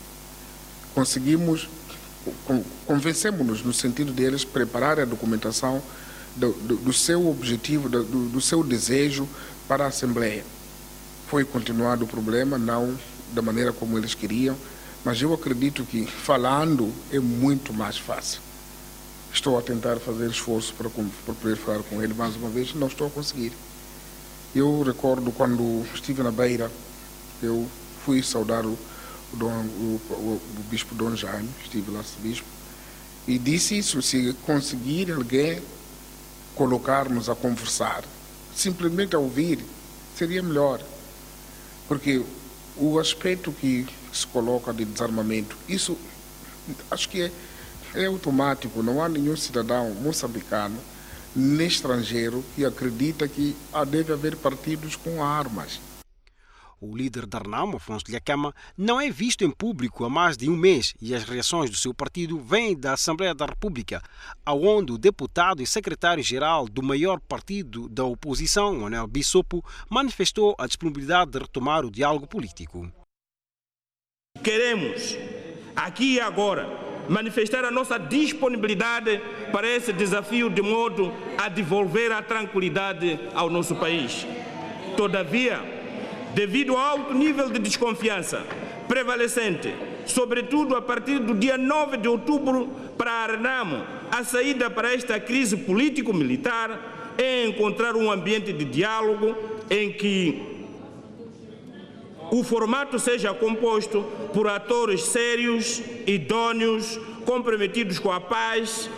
Convencemos-nos no sentido deles preparar a documentação do seu objetivo, do seu desejo para a Assembleia. Foi continuado o problema, não da maneira como eles queriam, mas eu acredito que falando é muito mais fácil. Estou a tentar fazer esforço para poder falar com ele mais uma vez, não estou a conseguir. Eu recordo quando estive na Beira, eu fui saudar o bispo Dom Jaime, estive lá, bispo, e disse isso: se conseguir alguém colocarmos a conversar, simplesmente a ouvir, seria melhor. Porque o aspecto que se coloca de desarmamento, isso acho que é automático, não há nenhum cidadão moçambicano no estrangeiro que acredita que deve haver partidos com armas. O líder da Renamo, Afonso Dhlakama, não é visto em público há mais de um mês e as reações do seu partido vêm da Assembleia da República, onde o deputado e secretário-geral do maior partido da oposição, Manuel Bissopo, manifestou a disponibilidade de retomar o diálogo político. Queremos, aqui e agora, manifestar a nossa disponibilidade para esse desafio de modo a devolver a tranquilidade ao nosso país. Todavia, devido ao alto nível de desconfiança prevalecente, sobretudo a partir do dia 9 de outubro para a Renamo, a saída para esta crise político-militar é encontrar um ambiente de diálogo em que o formato seja composto por atores sérios, idôneos, comprometidos com a paz,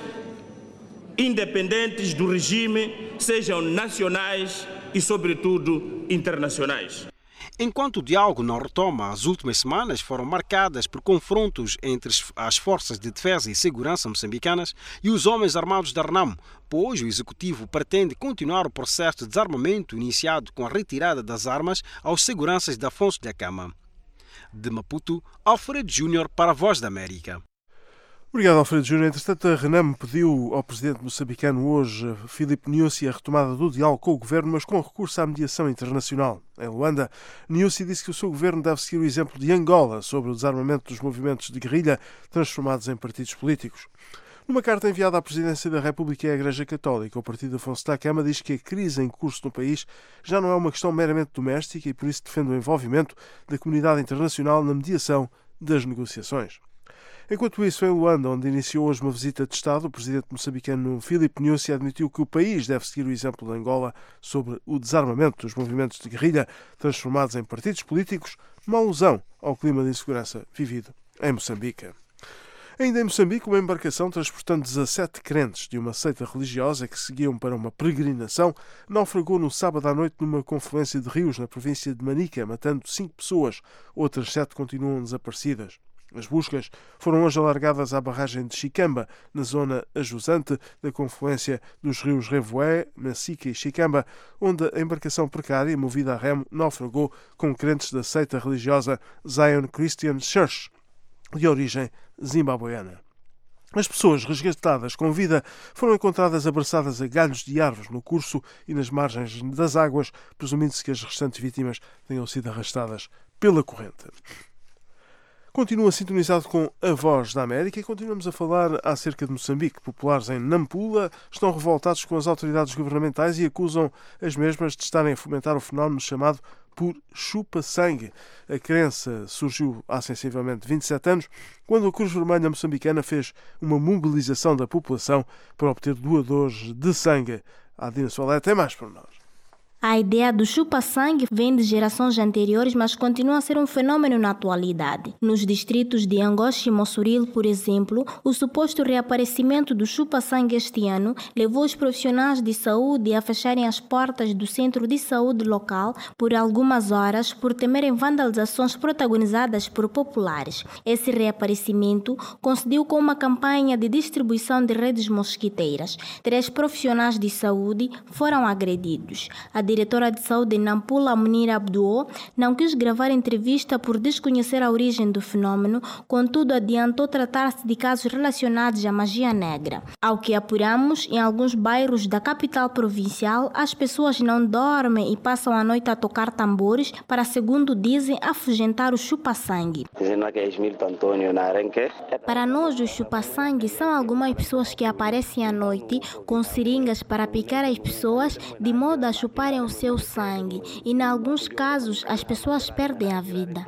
independentes do regime, sejam nacionais e, sobretudo, internacionais. Enquanto o diálogo não retoma, as últimas semanas foram marcadas por confrontos entre as forças de defesa e segurança moçambicanas e os homens armados da Renamo, pois o executivo pretende continuar o processo de desarmamento iniciado com a retirada das armas aos seguranças de Afonso Dhlakama. De Maputo, Alfredo Júnior para a Voz da América. Obrigado, Alfredo Júnior. Entretanto, a Renamo pediu ao presidente moçambicano hoje, Filipe Nyusi, a retomada do diálogo com o governo, mas com recurso à mediação internacional. Em Luanda, Nyusi disse que o seu governo deve seguir o exemplo de Angola sobre o desarmamento dos movimentos de guerrilha transformados em partidos políticos. Numa carta enviada à Presidência da República e à Igreja Católica, o partido Afonso Dhlakama diz que a crise em curso no país já não é uma questão meramente doméstica e por isso defende o envolvimento da comunidade internacional na mediação das negociações. Enquanto isso, em Luanda, onde iniciou hoje uma visita de Estado, o presidente moçambicano Filipe Nyusi admitiu que o país deve seguir o exemplo de Angola sobre o desarmamento dos movimentos de guerrilha transformados em partidos políticos, uma alusão ao clima de insegurança vivido em Moçambique. Ainda em Moçambique, uma embarcação transportando 17 crentes de uma seita religiosa que seguiam para uma peregrinação naufragou no sábado à noite numa confluência de rios na província de Manica, matando 5 pessoas. Outras 7 continuam desaparecidas. As buscas foram hoje alargadas à barragem de Chicamba, na zona ajusante da confluência dos rios Revoé, Massica e Chicamba, onde a embarcação precária, movida a remo, naufragou com crentes da seita religiosa Zion Christian Church, de origem zimbabueana. As pessoas resgatadas com vida foram encontradas abraçadas a galhos de árvores no curso e nas margens das águas, presumindo-se que as restantes vítimas tenham sido arrastadas pela corrente. Continua sintonizado com a Voz da América e continuamos a falar acerca de Moçambique. Populares em Nampula estão revoltados com as autoridades governamentais e acusam as mesmas de estarem a fomentar o fenómeno chamado por chupa-sangue. A crença surgiu há sensivelmente 27 anos, quando a Cruz Vermelha moçambicana fez uma mobilização da população para obter doadores de sangue. A Dina Soalé tem mais para nós. A ideia do chupa-sangue vem de gerações anteriores, mas continua a ser um fenômeno na atualidade. Nos distritos de Angoche e Mossoril, por exemplo, o suposto reaparecimento do chupa-sangue este ano levou os profissionais de saúde a fecharem as portas do centro de saúde local por algumas horas por temerem vandalizações protagonizadas por populares. Esse reaparecimento coincidiu com uma campanha de distribuição de redes mosquiteiras. 3 profissionais de saúde foram agredidos. A diretora de saúde em Nampula, Munira Abduo, não quis gravar entrevista por desconhecer a origem do fenômeno, contudo adiantou tratar-se de casos relacionados à magia negra. Ao que apuramos, em alguns bairros da capital provincial, as pessoas não dormem e passam a noite a tocar tambores para, segundo dizem, afugentar o chupa-sangue. Para nós, os chupa-sangue são algumas pessoas que aparecem à noite com seringas para picar as pessoas de modo a chuparem o seu sangue e, em alguns casos, as pessoas perdem a vida.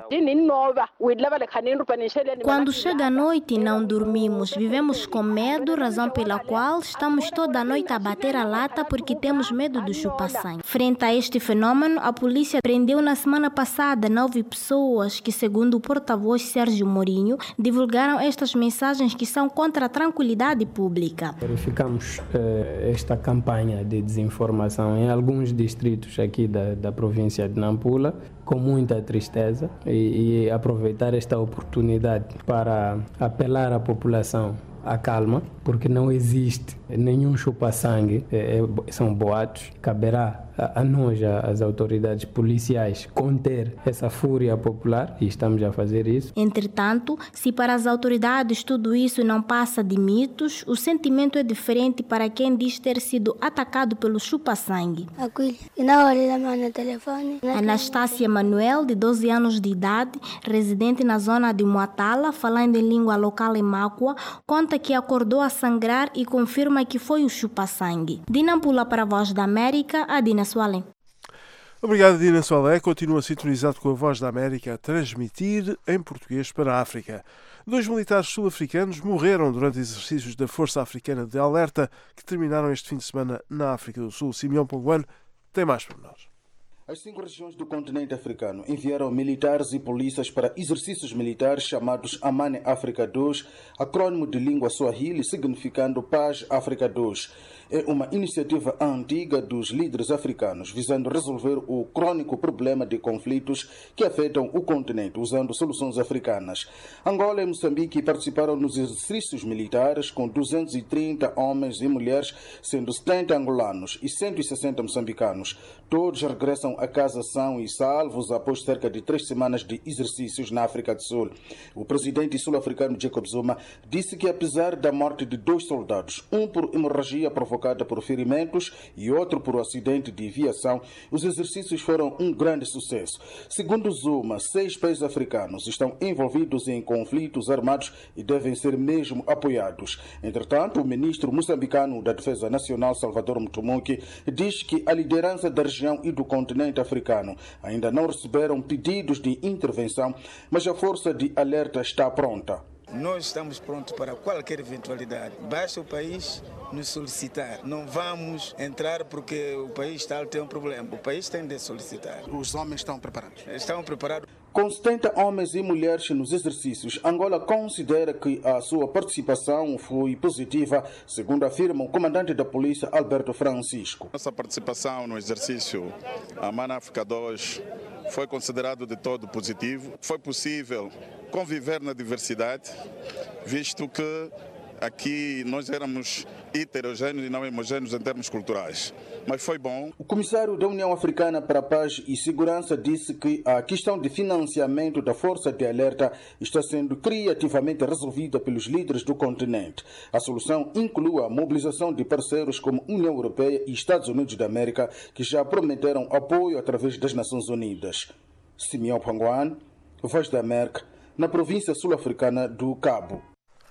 Quando chega a noite, não dormimos, vivemos com medo, razão pela qual estamos toda a noite a bater a lata porque temos medo do chupa-sangue. Frente a este fenômeno, a polícia prendeu na semana passada 9 pessoas que, segundo o porta-voz Sérgio Mourinho, divulgaram estas mensagens que são contra a tranquilidade pública. Verificamos esta campanha de desinformação em alguns distritos aqui da província de Nampula com muita tristeza e aproveitar esta oportunidade para apelar à população a calma, porque não existe nenhum chupa-sangue, são boatos. Caberá a nós, as autoridades policiais, conter essa fúria popular e estamos a fazer isso. Entretanto, se para as autoridades tudo isso não passa de mitos, o sentimento é diferente para quem diz ter sido atacado pelo chupa-sangue. Anastácia Manuel, de 12 anos de idade, residente na zona de Muatala, falando em língua local em Mácua, conta que acordou a sangrar e confirma que foi o chupa-sangue. De Nampula para a Voz da América, a Dina Sualem. Obrigado, Dina Sualem. Continua sintonizado com a Voz da América a transmitir em português para a África. 2 militares sul-africanos morreram durante exercícios da Força Africana de Alerta que terminaram este fim de semana na África do Sul. Simeão Ponguano tem mais para nós. As 5 regiões do continente africano enviaram militares e polícias para exercícios militares chamados Amani África 2, acrônimo de língua Swahili significando Paz África 2. É uma iniciativa antiga dos líderes africanos visando resolver o crônico problema de conflitos que afetam o continente usando soluções africanas. Angola e Moçambique participaram nos exercícios militares com 230 homens e mulheres, sendo 70 angolanos e 160 moçambicanos. Todos regressam a casa são e salvos após cerca de 3 semanas de exercícios na África do Sul. O presidente sul-africano Jacob Zuma disse que apesar da morte de 2 soldados, um por hemorragia provocada por ferimentos e outro por acidente de viação, os exercícios foram um grande sucesso. Segundo Zuma, 6 países africanos estão envolvidos em conflitos armados e devem ser mesmo apoiados. Entretanto, o ministro moçambicano da Defesa Nacional, Salvador Mutumuki, diz que a liderança da região e do continente africano ainda não receberam pedidos de intervenção, mas a força de alerta está pronta. Nós estamos prontos para qualquer eventualidade. Basta o país nos solicitar. Não vamos entrar porque o país tal tem um problema. O país tem de solicitar. Os homens estão preparados? Estão preparados. Com 70 homens e mulheres nos exercícios, Angola considera que a sua participação foi positiva, segundo afirma o comandante da polícia, Alberto Francisco. Nossa participação no exercício Amani África 2 foi considerado de todo positivo. Foi possível conviver na diversidade, visto que aqui nós éramos heterogêneos e não homogêneos em termos culturais. Mas foi bom. O comissário da União Africana para a Paz e Segurança disse que a questão de financiamento da Força de Alerta está sendo criativamente resolvida pelos líderes do continente. A solução inclui a mobilização de parceiros como União Europeia e Estados Unidos da América, que já prometeram apoio através das Nações Unidas. Simeão Ponguano, Voz da América, na província sul-africana do Cabo.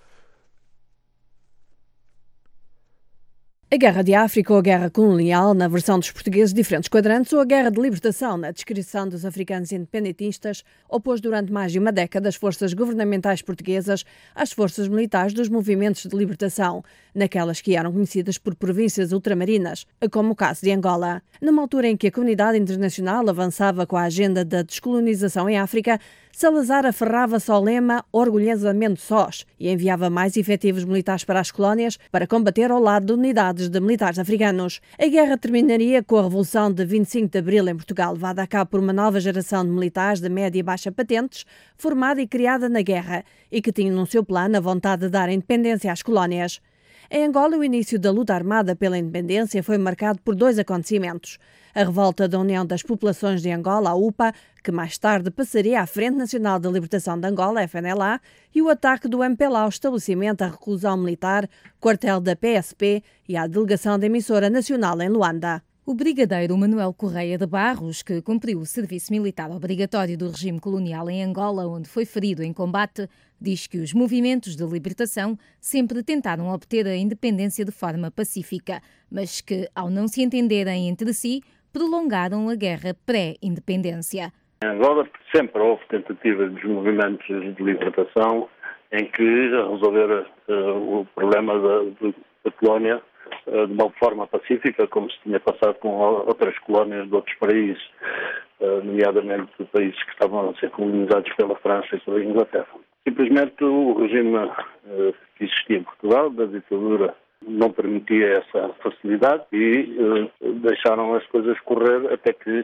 A Guerra de África ou a Guerra Colonial, na versão dos portugueses diferentes quadrantes, ou a Guerra de Libertação, na descrição dos africanos independentistas, opôs durante mais de uma década as forças governamentais portuguesas às forças militares dos movimentos de libertação, naquelas que eram conhecidas por províncias ultramarinas, como o caso de Angola. Numa altura em que a comunidade internacional avançava com a agenda da descolonização em África, Salazar aferrava-se ao lema orgulhosamente sós e enviava mais efetivos militares para as colónias para combater ao lado de unidades de militares africanos. A guerra terminaria com a Revolução de 25 de Abril em Portugal, levada a cabo por uma nova geração de militares de média e baixa patentes, formada e criada na guerra, e que tinham no seu plano a vontade de dar independência às colónias. Em Angola, o início da luta armada pela independência foi marcado por 2 acontecimentos. A revolta da União das Populações de Angola, a UPA, que mais tarde passaria à Frente Nacional da Libertação de Angola, FNLA, e o ataque do MPLA ao estabelecimento, à reclusão militar, quartel da PSP e à delegação da emissora nacional em Luanda. O brigadeiro Manuel Correia de Barros, que cumpriu o serviço militar obrigatório do regime colonial em Angola, onde foi ferido em combate, diz que os movimentos de libertação sempre tentaram obter a independência de forma pacífica, mas que, ao não se entenderem entre si, prolongaram a guerra pré-independência. Em Angola sempre houve tentativas dos movimentos de libertação em que resolver o problema da colónia de uma forma pacífica, como se tinha passado com outras colónias de outros países, nomeadamente países que estavam a ser colonizados pela França e pela Inglaterra. Simplesmente o regime que existia em Portugal, da ditadura não permitia essa facilidade e deixaram as coisas correr até que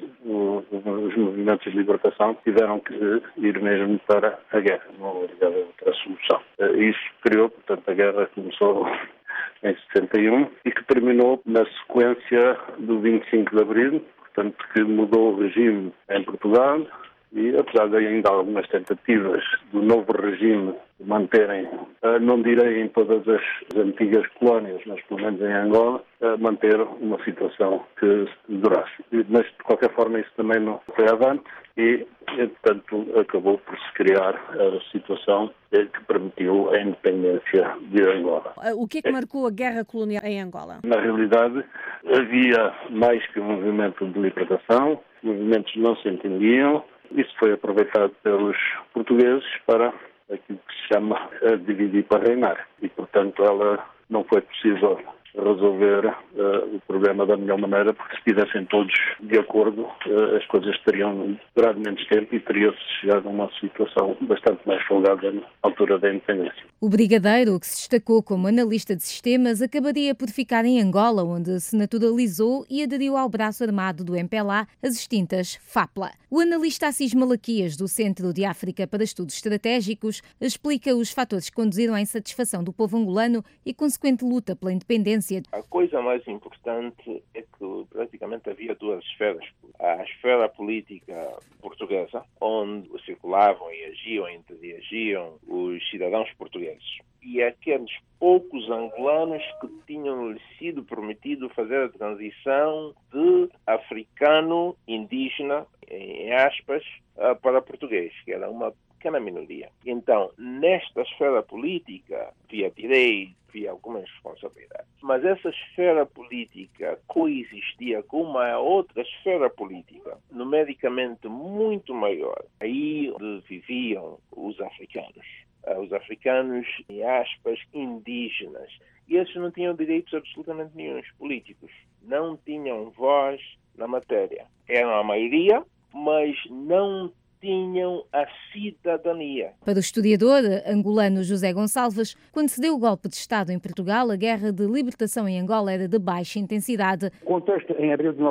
os movimentos de libertação tiveram que ir mesmo para a guerra, não havia outra solução. Isso criou, portanto, a guerra começou em 61 e que terminou na sequência do 25 de Abril, portanto, que mudou o regime em Portugal. E, apesar de ainda algumas tentativas do novo regime de manterem, não direi em todas as antigas colónias, mas pelo menos em Angola, manter uma situação que durasse. Mas, de qualquer forma, isso também não foi avante e, portanto, acabou por se criar a situação que permitiu a independência de Angola. O que é que marcou a guerra colonial em Angola? Na realidade, havia mais que um movimento de libertação, os movimentos não se entendiam. Isso foi aproveitado pelos portugueses para aquilo que se chama dividir para reinar. E, portanto, ela não foi possível resolver o problema da melhor maneira, porque se estivessem todos de acordo, as coisas teriam durado menos tempo e teria-se chegado a uma situação bastante mais folgada na altura da independência. O brigadeiro, que se destacou como analista de sistemas, acabaria por ficar em Angola, onde se naturalizou e aderiu ao braço armado do MPLA, as extintas FAPLA. O analista Assis Malaquias, do Centro de África para Estudos Estratégicos, explica os fatores que conduziram à insatisfação do povo angolano e consequente luta pela independência. A coisa mais importante é que praticamente havia duas esferas. A esfera política portuguesa, onde circulavam e interagiam os cidadãos portugueses. E aqueles poucos angolanos que tinham sido permitido fazer a transição de africano indígena, em aspas, para português, que era uma pequena minoria. Então, nesta esfera política, via direito, havia algumas responsabilidades. Mas essa esfera política coexistia com uma outra esfera política, numericamente muito maior. Aí viviam os africanos. Os africanos, em aspas, indígenas. E esses não tinham direitos absolutamente nenhuns políticos. Não tinham voz na matéria. Eram a maioria, mas não tinham a cidadania. Para o historiador angolano José Gonçalves, quando se deu o golpe de Estado em Portugal, a guerra de libertação em Angola era de baixa intensidade. O contexto em abril de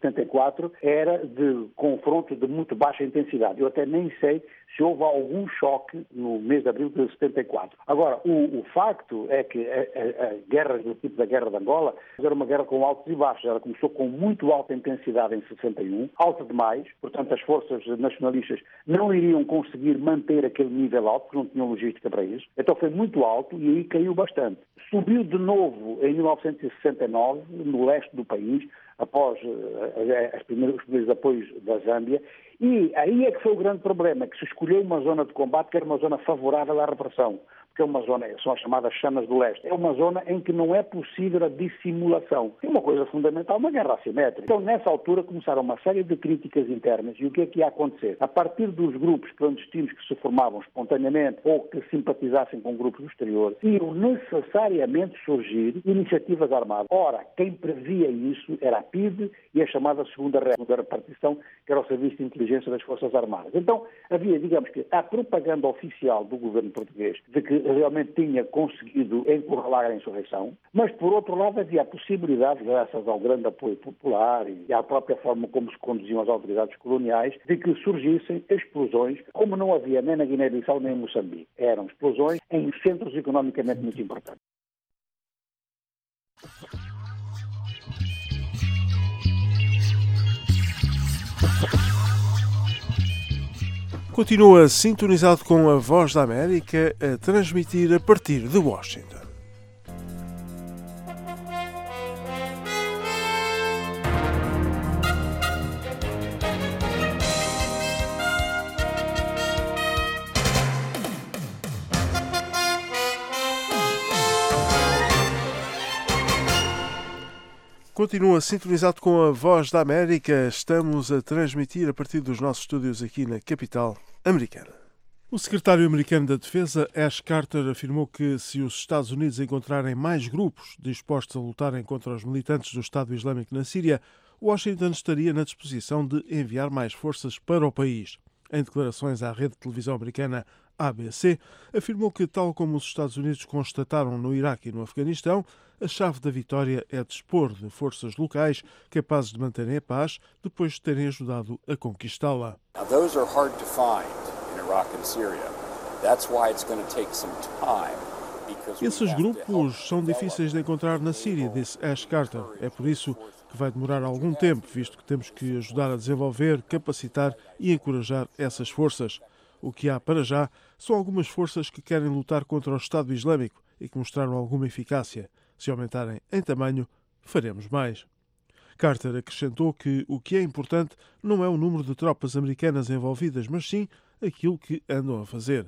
1974 era de confronto de muito baixa intensidade. Eu até nem sei se houve algum choque no mês de abril de 74. Agora, o facto é que a guerra do tipo da Guerra de Angola era uma guerra com altos e baixos. Ela começou com muito alta intensidade em 61, alta demais, portanto as forças nacionalistas não iriam conseguir manter aquele nível alto, porque não tinham logística para isso. Então foi muito alto e aí caiu bastante. Subiu de novo em 1969, no leste do país, após os primeiros apoios da Zâmbia, e aí é que foi o grande problema, que se escolheu uma zona de combate que era uma zona favorável à repressão, porque é uma zona, são as chamadas chamas do leste, é uma zona em que não é possível a dissimulação. É uma coisa fundamental, uma guerra assimétrica. Então, nessa altura, começaram uma série de críticas internas, e o que é que ia acontecer? A partir dos grupos clandestinos que se formavam espontaneamente ou que simpatizassem com grupos do exterior, iam necessariamente surgir iniciativas armadas. Ora, quem previa isso era a PIDE e a chamada segunda repartição, que era o Serviço de Inteligência das Forças Armadas. Então, havia, digamos que, a propaganda oficial do governo português de que realmente tinha conseguido encurralar a insurreição, mas, por outro lado, havia a possibilidade, graças ao grande apoio popular e à própria forma como se conduziam as autoridades coloniais, de que surgissem explosões, como não havia nem na Guiné-Bissau nem em Moçambique. Eram explosões em centros economicamente muito importantes. Continua sintonizado com a Voz da América a transmitir a partir de Washington. Continua sintonizado com a Voz da América. Estamos a transmitir a partir dos nossos estúdios aqui na capital americana. O secretário americano da Defesa, Ash Carter, afirmou que se os Estados Unidos encontrarem mais grupos dispostos a lutarem contra os militantes do Estado Islâmico na Síria, Washington estaria na disposição de enviar mais forças para o país. Em declarações à rede de televisão americana ABC, afirmou que, tal como os Estados Unidos constataram no Iraque e no Afeganistão, a chave da vitória é dispor de forças locais capazes de manterem a paz depois de terem ajudado a conquistá-la. Esses grupos são difíceis de encontrar na Síria, disse Ash Carter. É por isso que vai demorar algum tempo, visto que temos que ajudar a desenvolver, capacitar e encorajar essas forças. O que há para já são algumas forças que querem lutar contra o Estado Islâmico e que mostraram alguma eficácia. Se aumentarem em tamanho, faremos mais. Carter acrescentou que o que é importante não é o número de tropas americanas envolvidas, mas sim aquilo que andam a fazer.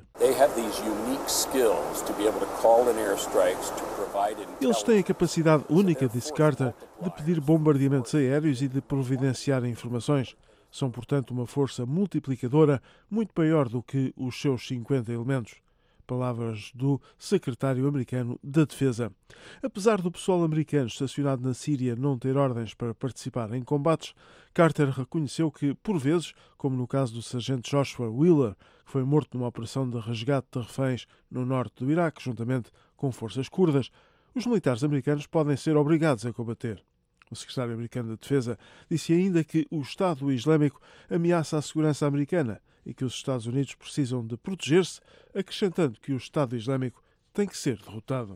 Eles têm a capacidade única, disse Carter, de pedir bombardeamentos aéreos e de providenciar informações. São, portanto, uma força multiplicadora muito maior do que os seus 50 elementos. Palavras do secretário americano da Defesa. Apesar do pessoal americano estacionado na Síria não ter ordens para participar em combates, Carter reconheceu que, por vezes, como no caso do sargento Joshua Wheeler, que foi morto numa operação de resgate de reféns no norte do Iraque, juntamente com forças curdas, os militares americanos podem ser obrigados a combater. O secretário americano da Defesa disse ainda que o Estado Islâmico ameaça a segurança americana e que os Estados Unidos precisam de proteger-se, acrescentando que o Estado Islâmico tem que ser derrotado.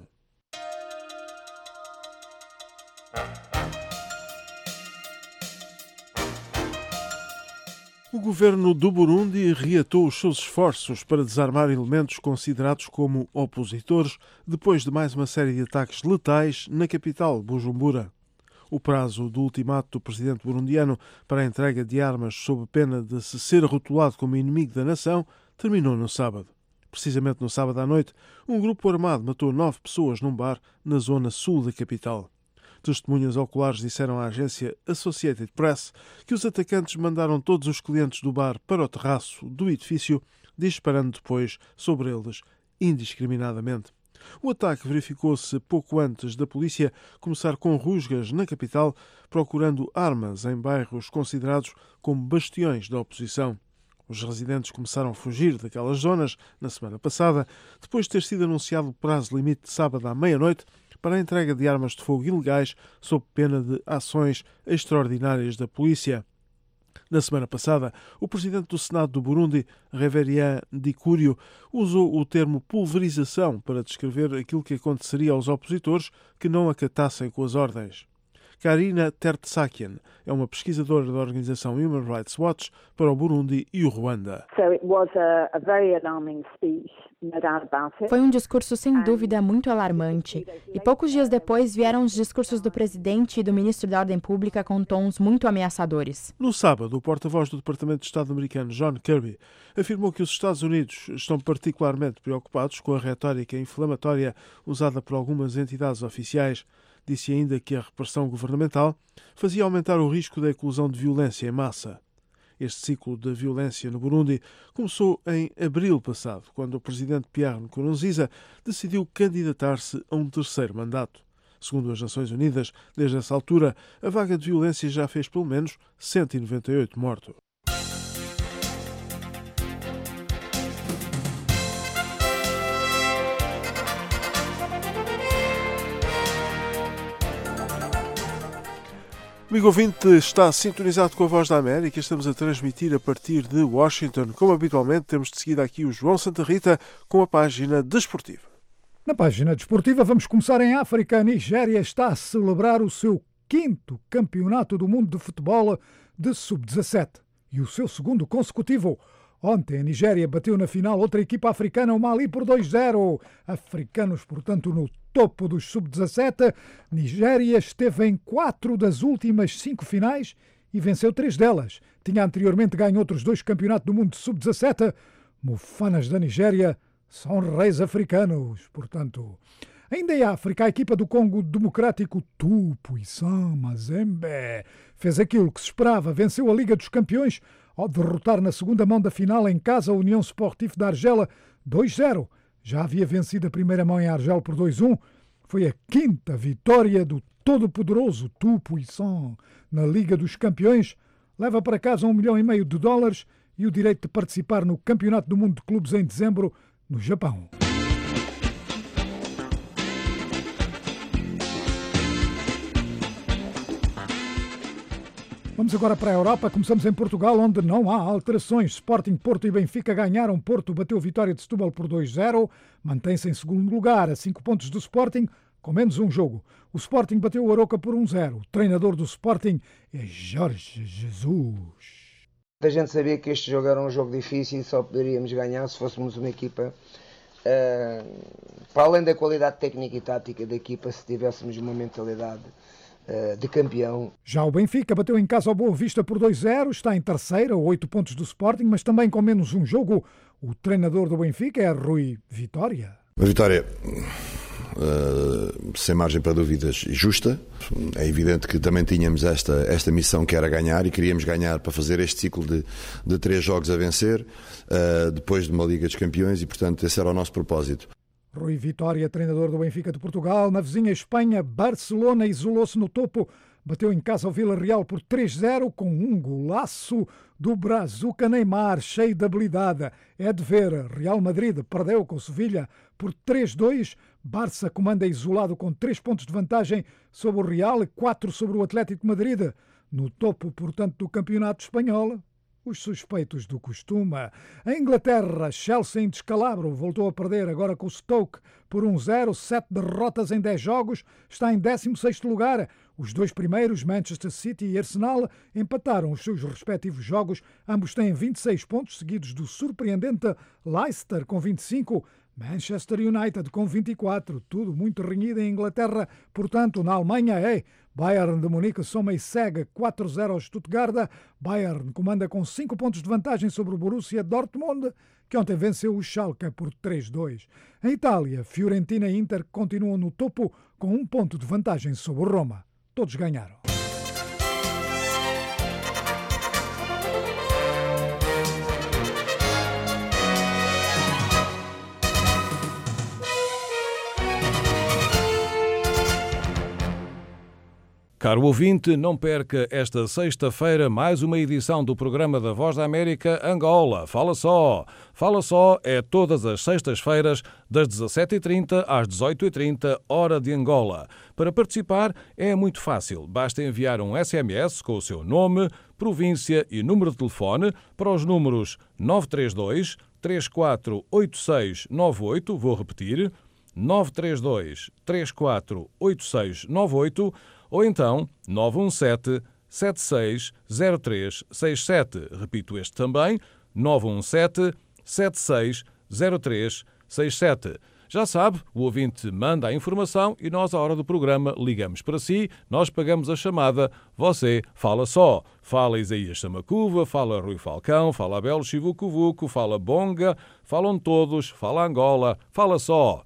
O governo do Burundi reatou os seus esforços para desarmar elementos considerados como opositores depois de mais uma série de ataques letais na capital, Bujumbura. O prazo do ultimato do presidente burundiano para a entrega de armas sob pena de se ser rotulado como inimigo da nação terminou no sábado. Precisamente no sábado à noite, um grupo armado matou 9 pessoas num bar na zona sul da capital. Testemunhas oculares disseram à agência Associated Press que os atacantes mandaram todos os clientes do bar para o terraço do edifício, disparando depois sobre eles indiscriminadamente. O ataque verificou-se pouco antes da polícia começar com rusgas na capital, procurando armas em bairros considerados como bastiões da oposição. Os residentes começaram a fugir daquelas zonas na semana passada, depois de ter sido anunciado o prazo limite de sábado à meia-noite para a entrega de armas de fogo ilegais sob pena de ações extraordinárias da polícia. Na semana passada, o presidente do Senado do Burundi, Reverien Dikurio, usou o termo pulverização para descrever aquilo que aconteceria aos opositores que não acatassem com as ordens. Karina Tertsakian é uma pesquisadora da organização Human Rights Watch para o Burundi e o Ruanda. Foi um discurso sem dúvida muito alarmante. E poucos dias depois vieram os discursos do presidente e do ministro da Ordem Pública com tons muito ameaçadores. No sábado, o porta-voz do Departamento de Estado americano, John Kirby, afirmou que os Estados Unidos estão particularmente preocupados com a retórica inflamatória usada por algumas entidades oficiais. Disse ainda que a repressão governamental fazia aumentar o risco da eclosão de violência em massa. Este ciclo de violência no Burundi começou em abril passado, quando o presidente Pierre Nkurunziza decidiu candidatar-se a um terceiro mandato. Segundo as Nações Unidas, desde essa altura, a vaga de violência já fez pelo menos 198 mortos. Amigo ouvinte, está sintonizado com a Voz da América. Estamos a transmitir a partir de Washington. Como habitualmente, temos de seguir aqui o João Santa Rita com a página desportiva. Na página desportiva, vamos começar em África. A Nigéria está a celebrar o seu 5º campeonato do mundo de futebol de sub-17 e o seu 2º consecutivo. Ontem a Nigéria bateu na final outra equipa africana, o Mali, por 2-0. Africanos, portanto, no topo dos sub-17. Nigéria esteve em 4 das últimas 5 finais e venceu 3 delas. Tinha anteriormente ganho outros 2 campeonatos do mundo de sub-17. Mofanas da Nigéria são reis africanos, portanto. Ainda em África, a equipa do Congo Democrático Tupuisan Mazembe fez aquilo que se esperava, venceu a Liga dos Campeões ao derrotar na segunda mão da final em casa a União Sportive da Argela 2-0. Já havia vencido a primeira mão em Argel por 2-1. Foi a 5ª vitória do todo-poderoso Tupuisan na Liga dos Campeões. Leva para casa $1,5 milhão e o direito de participar no Campeonato do Mundo de Clubes em dezembro, no Japão. Vamos agora para a Europa. Começamos em Portugal, onde não há alterações. Sporting, Porto e Benfica ganharam. Porto bateu Vitória de Setúbal por 2-0. Mantém-se em segundo lugar, a 5 pontos do Sporting, com menos um jogo. O Sporting bateu o Aroca por 1-0. O treinador do Sporting é Jorge Jesus. A gente sabia que este jogo era um jogo difícil e só poderíamos ganhar se fôssemos uma equipa, para além da qualidade técnica e tática da equipa, se tivéssemos uma mentalidade de campeão. Já o Benfica bateu em casa ao Boa Vista por 2-0, está em terceira, 8 pontos do Sporting, mas também com menos um jogo. O treinador do Benfica é Rui Vitória. Uma vitória sem margem para dúvidas justa. É evidente que também tínhamos esta missão que era ganhar e queríamos ganhar para fazer este ciclo de 3 jogos a vencer, depois de uma Liga dos Campeões, e portanto esse era o nosso propósito. Rui Vitória, treinador do Benfica de Portugal. Na vizinha Espanha, Barcelona isolou-se no topo. Bateu em casa ao Villarreal por 3-0 com um golaço do Brazuca Neymar, cheio de habilidade. É de ver. Real Madrid perdeu com o Sevilha por 3-2. Barça comanda isolado com 3 pontos de vantagem sobre o Real e 4 sobre o Atlético de Madrid. No topo, portanto, do campeonato espanhol, os suspeitos do costume. Em Inglaterra, Chelsea em descalabro voltou a perder agora com o Stoke por 1-0, 7 derrotas em 10 jogos, está em 16º lugar. Os 2 primeiros, Manchester City e Arsenal, empataram os seus respectivos jogos. Ambos têm 26 pontos, seguidos do surpreendente Leicester com 25, Manchester United com 24. Tudo muito renhido em Inglaterra. Portanto, na Alemanha é Bayern de Munique soma e segue 4-0 ao Stuttgart. Bayern comanda com 5 pontos de vantagem sobre o Borussia Dortmund, que ontem venceu o Schalke por 3-2. Em Itália, Fiorentina e Inter continuam no topo com 1 ponto de vantagem sobre o Roma. Todos ganharam. Caro ouvinte, não perca esta sexta-feira mais uma edição do programa da Voz da América Angola. Fala só! Fala só é todas as sextas-feiras, das 17h30 às 18h30, hora de Angola. Para participar é muito fácil. Basta enviar um SMS com o seu nome, província e número de telefone para os números 932 348698, vou repetir, 932 348698, ou então 917-760367. Repito este também, 917-760367. Já sabe, o ouvinte manda a informação e nós, à hora do programa, ligamos para si, nós pagamos a chamada, você fala só. Fala Isaías Samacuva, fala Rui Falcão, fala Abel Chivucuvuco, fala Bonga, falam todos, fala Angola, fala só.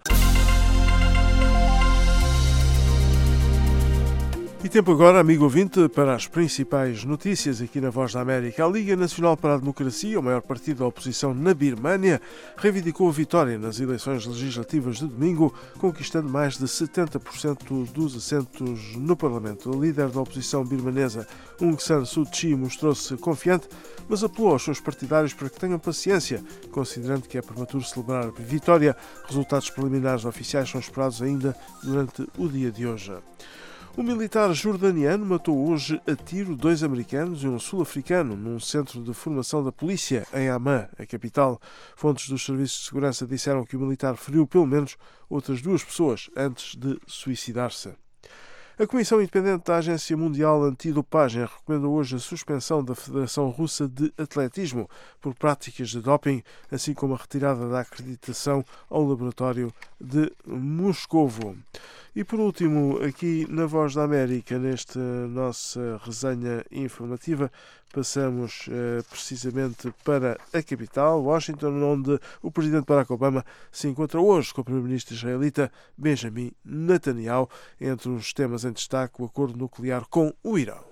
E tempo agora, amigo ouvinte, para as principais notícias aqui na Voz da América. A Liga Nacional para a Democracia, o maior partido da oposição na Birmânia, reivindicou a vitória nas eleições legislativas de domingo, conquistando mais de 70% dos assentos no Parlamento. O líder da oposição birmanesa, Aung San Suu Kyi, mostrou-se confiante, mas apelou aos seus partidários para que tenham paciência, considerando que é prematuro celebrar a vitória. Resultados preliminares oficiais são esperados ainda durante o dia de hoje. Um militar jordaniano matou hoje a tiro 2 americanos e um sul-africano num centro de formação da polícia em Amman, a capital. Fontes dos serviços de segurança disseram que o militar feriu pelo menos outras 2 pessoas antes de suicidar-se. A Comissão Independente da Agência Mundial Antidopagem recomendou hoje a suspensão da Federação Russa de Atletismo por práticas de doping, assim como a retirada da acreditação ao laboratório de Moscovo. E por último, aqui na Voz da América, nesta nossa resenha informativa, passamos precisamente para a capital, Washington, onde o presidente Barack Obama se encontra hoje com o primeiro-ministro israelita Benjamin Netanyahu. Entre os temas em destaque, o acordo nuclear com o Irão.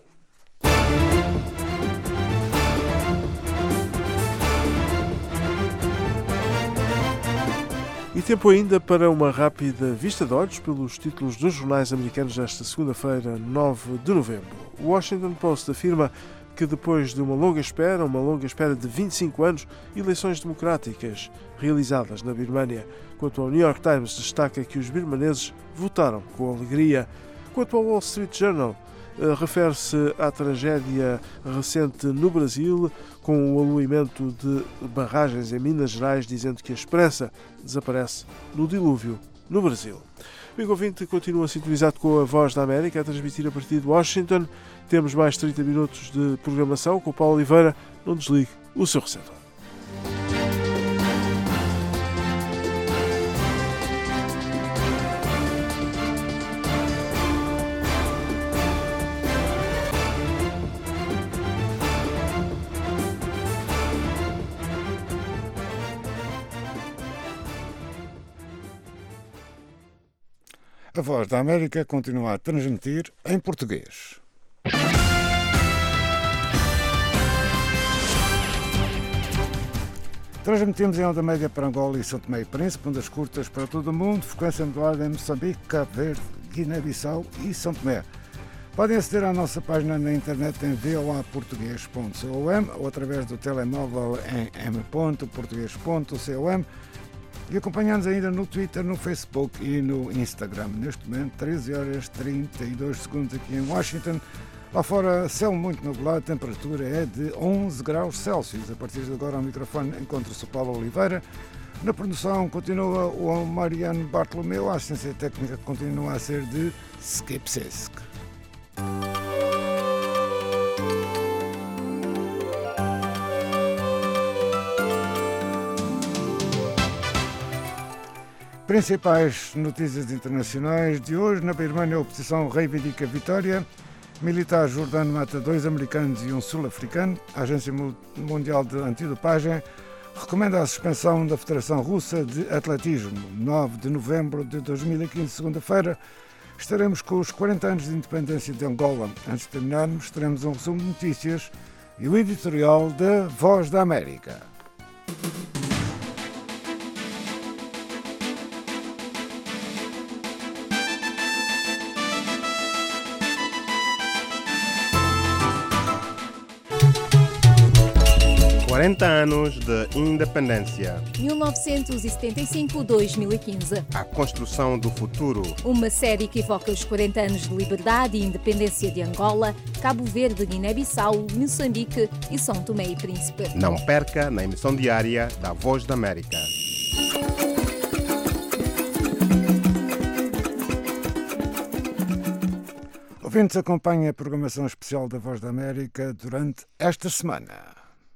E tempo ainda para uma rápida vista de olhos pelos títulos dos jornais americanos desta segunda-feira, 9 de novembro. O Washington Post afirma que depois de uma longa espera de 25 anos, eleições democráticas realizadas na Birmânia. Quanto ao New York Times, destaca que os birmaneses votaram com alegria. Quanto ao Wall Street Journal, refere-se à tragédia recente no Brasil, com o aluimento de barragens em Minas Gerais, dizendo que a esperança desaparece no dilúvio no Brasil. Amigo ouvinte, continua sintonizado com a Voz da América, a transmitir a partir de Washington. Temos mais 30 minutos de programação com o Paulo Oliveira. Não desligue o seu receptor. A Voz da América continua a transmitir em português. Transmitimos em onda média para Angola e São Tomé e Príncipe, ondas curtas para todo o mundo, frequência modulada em Moçambique, Cabo Verde, Guiné-Bissau e São Tomé. Podem aceder à nossa página na internet em voaportugues.com ou através do telemóvel em m.portugues.com e acompanhar-nos ainda no Twitter, no Facebook e no Instagram. Neste momento, 13 horas 32 segundos aqui em Washington. Lá fora, céu muito nublado, a temperatura é de 11 graus Celsius. A partir de agora, ao microfone encontra-se o Paulo Oliveira. Na produção continua o Mariano Bartolomeu. A assistência técnica continua a ser de Skip Sisk. Principais notícias internacionais de hoje. Na Birmânia, a oposição reivindica vitória. Militar jordano mata 2 americanos e um sul-africano. A Agência Mundial de Antidopagem recomenda a suspensão da Federação Russa de Atletismo. 9 de novembro de 2015, segunda-feira, estaremos com os 40 anos de independência de Angola. Antes de terminarmos, teremos um resumo de notícias e o editorial da Voz da América. Anos de independência. 1975-2015. A construção do futuro. Uma série que evoca os 40 anos de liberdade e independência de Angola, Cabo Verde, Guiné-Bissau, Moçambique e São Tomé e Príncipe. Não perca na emissão diária da Voz da América. Ouvintes, acompanhe a programação especial da Voz da América durante esta semana.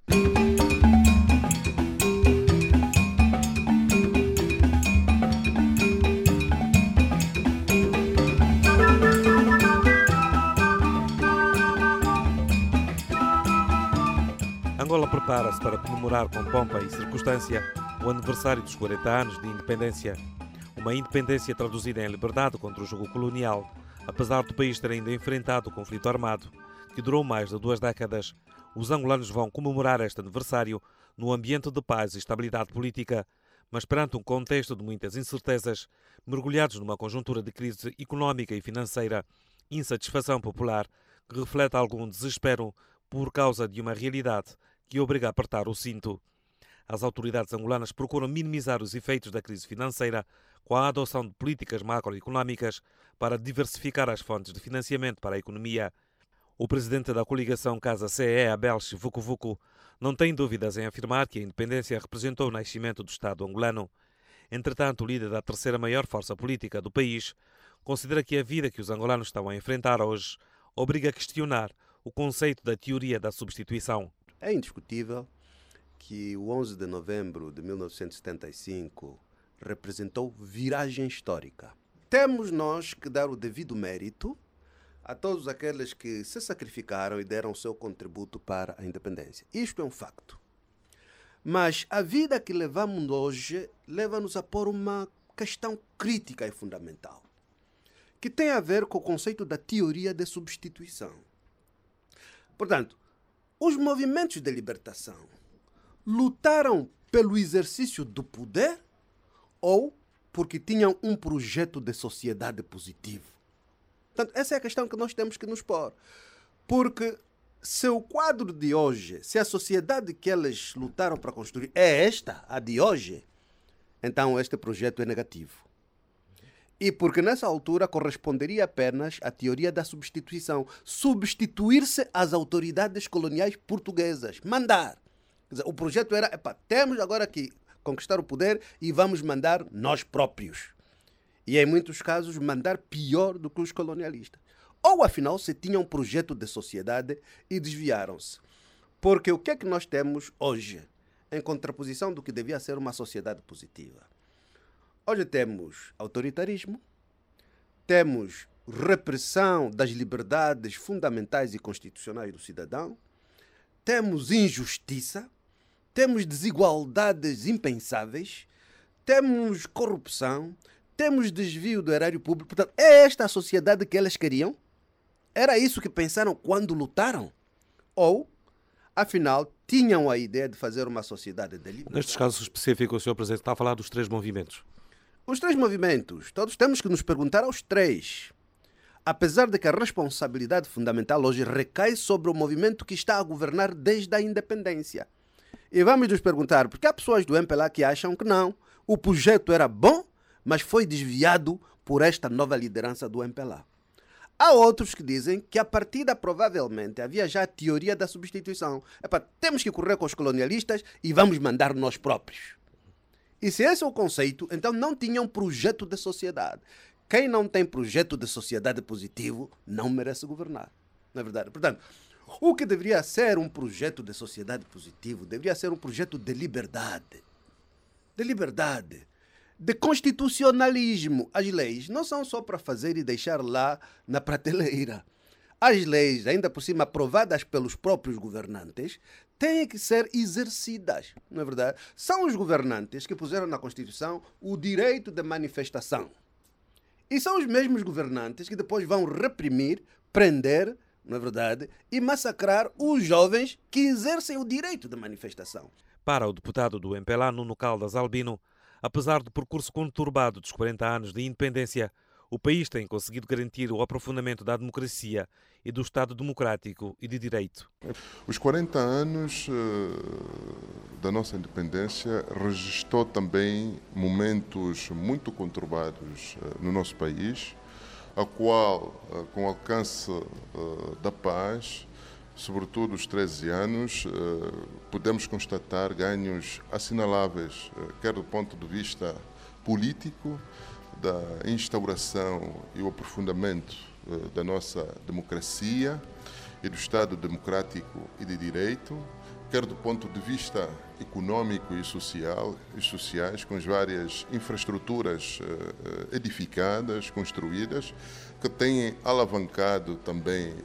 Angola prepara-se para comemorar com pompa e circunstância o aniversário dos 40 anos de independência. Uma independência traduzida em liberdade contra o jugo colonial, apesar do país ter ainda enfrentado o conflito armado, que durou mais de 2 décadas. Os angolanos vão comemorar este aniversário no ambiente de paz e estabilidade política, mas perante um contexto de muitas incertezas, mergulhados numa conjuntura de crise económica e financeira, insatisfação popular que reflete algum desespero por causa de uma realidade que obriga a apertar o cinto. As autoridades angolanas procuram minimizar os efeitos da crise financeira com a adoção de políticas macroeconómicas para diversificar as fontes de financiamento para a economia. O presidente da coligação Casa CE, Abel Vucu, não tem dúvidas em afirmar que a independência representou o nascimento do Estado angolano. Entretanto, o líder da terceira maior força política do país considera que a vida que os angolanos estão a enfrentar hoje obriga a questionar o conceito da teoria da substituição. É indiscutível que o 11 de novembro de 1975 representou viragem histórica. Temos nós que dar o devido mérito a todos aqueles que se sacrificaram e deram o seu contributo para a independência. Isto é um facto. Mas a vida que levamos hoje leva-nos a pôr uma questão crítica e fundamental, que tem a ver com o conceito da teoria de substituição. Portanto, os movimentos de libertação lutaram pelo exercício do poder ou porque tinham um projeto de sociedade positivo? Portanto, essa é a questão que nós temos que nos pôr. Porque se o quadro de hoje, se a sociedade que eles lutaram para construir é esta, a de hoje, então este projeto é negativo. E porque nessa altura corresponderia apenas à teoria da substituição. Substituir-se às autoridades coloniais portuguesas. Mandar. Quer dizer, o projeto era, temos agora que conquistar o poder e vamos mandar nós próprios. E em muitos casos mandar pior do que os colonialistas. Ou afinal se tinham um projeto de sociedade e desviaram-se. Porque o que é que nós temos hoje, em contraposição do que devia ser uma sociedade positiva? Hoje temos autoritarismo, temos repressão das liberdades fundamentais e constitucionais do cidadão, temos injustiça, temos desigualdades impensáveis, temos corrupção, temos desvio do erário público. Portanto, é esta a sociedade que eles queriam? Era isso que pensaram quando lutaram? Ou, afinal, tinham a ideia de fazer uma sociedade deliberada? Nestes casos específicos, o Sr. Presidente está a falar dos 3 movimentos. Os 3 movimentos, todos temos que nos perguntar aos 3. Apesar de que a responsabilidade fundamental hoje recai sobre o movimento que está a governar desde a independência. E vamos nos perguntar, porque há pessoas do MPLA que acham que não, o projeto era bom, mas foi desviado por esta nova liderança do MPLA. Há outros que dizem que a partida provavelmente havia já a teoria da substituição. Temos que correr com os colonialistas e vamos mandar nós próprios. E se esse é o conceito, então não tinha um projeto de sociedade. Quem não tem projeto de sociedade positivo não merece governar. Não é verdade? Portanto, o que deveria ser um projeto de sociedade positivo deveria ser um projeto de liberdade. De liberdade. De constitucionalismo. As leis não são só para fazer e deixar lá na prateleira. As leis, ainda por cima aprovadas pelos próprios governantes, têm que ser exercidas, não é verdade? São os governantes que puseram na Constituição o direito de manifestação. E são os mesmos governantes que depois vão reprimir, prender, não é verdade, e massacrar os jovens que exercem o direito de manifestação. Para o deputado do MPLA, Nuno Caldas Albino, apesar do percurso conturbado dos 40 anos de independência, o país tem conseguido garantir o aprofundamento da democracia e do Estado democrático e de direito. Os 40 anos da nossa independência registrou também momentos muito conturbados no nosso país, a qual, com o alcance da paz, sobretudo os 13 anos, podemos constatar ganhos assinaláveis, quer do ponto de vista político, da instauração e o aprofundamento da nossa democracia e do Estado democrático e de direito, quer do ponto de vista econômico e sociais, com as várias infraestruturas edificadas, construídas, que têm alavancado também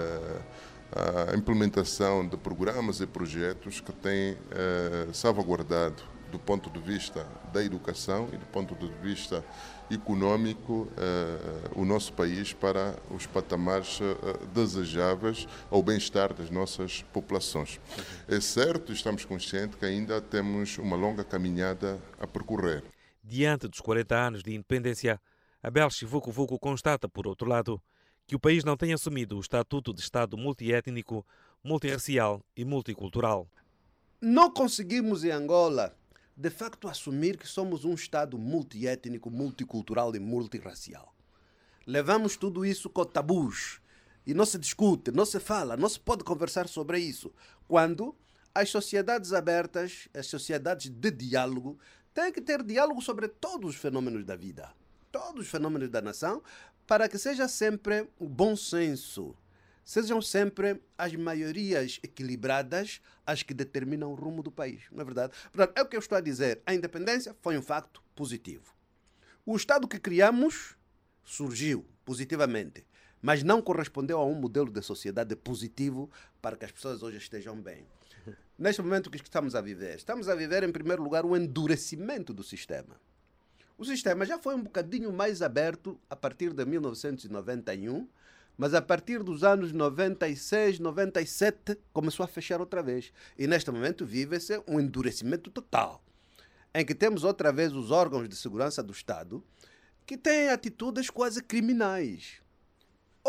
a implementação de programas e projetos que têm salvaguardado do ponto de vista da educação e do ponto de vista econômico o nosso país para os patamares desejáveis ao bem-estar das nossas populações. É certo, estamos conscientes que ainda temos uma longa caminhada a percorrer. Diante dos 40 anos de independência, Abel Chivuco constata, por outro lado, que o país não tem assumido o estatuto de Estado multiétnico, multirracial e multicultural. Não conseguimos em Angola, de facto, assumir que somos um Estado multiétnico, multicultural e multirracial. Levamos tudo isso com tabus e não se discute, não se fala, não se pode conversar sobre isso. Quando as sociedades abertas, as sociedades de diálogo, têm que ter diálogo sobre todos os fenômenos da vida, todos os fenômenos da nação, para que seja sempre o bom senso, sejam sempre as maiorias equilibradas as que determinam o rumo do país, não é verdade? Portanto, é o que eu estou a dizer, a independência foi um facto positivo. O Estado que criamos surgiu positivamente, mas não correspondeu a um modelo de sociedade positivo para que as pessoas hoje estejam bem. Neste momento, o que estamos a viver? Estamos a viver, em primeiro lugar, o endurecimento do sistema. O sistema já foi um bocadinho mais aberto a partir de 1991, mas a partir dos anos 96, 97, começou a fechar outra vez. E neste momento vive-se um endurecimento total, em que temos outra vez os órgãos de segurança do Estado que têm atitudes quase criminais.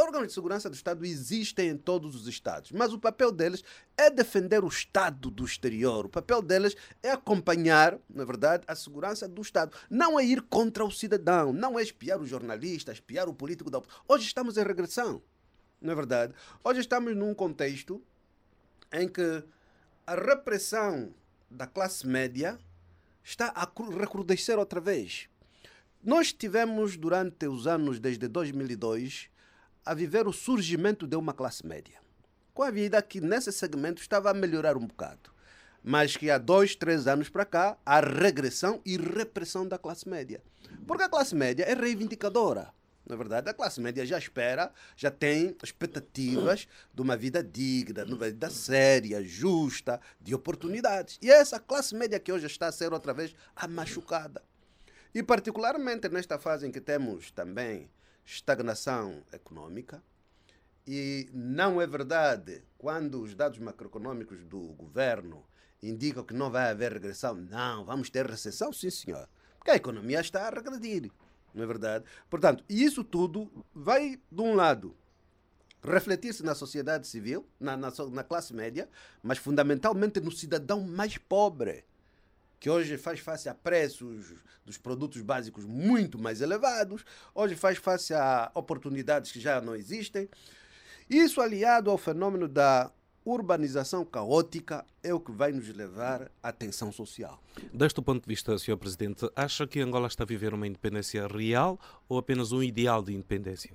órgãos de segurança do Estado existem em todos os Estados, mas o papel deles é defender o Estado do exterior. O papel deles é acompanhar, na verdade, a segurança do Estado. Não é ir contra o cidadão, não é espiar o jornalista, espiar o político da oposição. Hoje estamos em regressão, não é verdade? Hoje estamos num contexto em que a repressão da classe média está a recrudescer outra vez. Nós tivemos, durante os anos desde 2002, a viver o surgimento de uma classe média, com a vida que nesse segmento estava a melhorar um bocado, mas que há 2, 3 anos para cá, há regressão e repressão da classe média. Porque a classe média é reivindicadora. Na verdade, a classe média já espera, já tem expectativas de uma vida digna, de uma vida séria, justa, de oportunidades. E é essa classe média que hoje está a ser outra vez machucada. E particularmente nesta fase em que temos também estagnação econômica, e não é verdade quando os dados macroeconômicos do governo indicam que não vai haver regressão. Não, vamos ter recessão, sim senhor, porque a economia está a regredir, não é verdade? Portanto, isso tudo vai, de um lado, refletir-se na sociedade civil, na classe média, mas fundamentalmente no cidadão mais pobre, que hoje faz face a preços dos produtos básicos muito mais elevados, hoje faz face a oportunidades que já não existem. Isso, aliado ao fenômeno da urbanização caótica, é o que vai nos levar à tensão social. Deste ponto de vista, Sr. Presidente, acha que Angola está a viver uma independência real ou apenas um ideal de independência?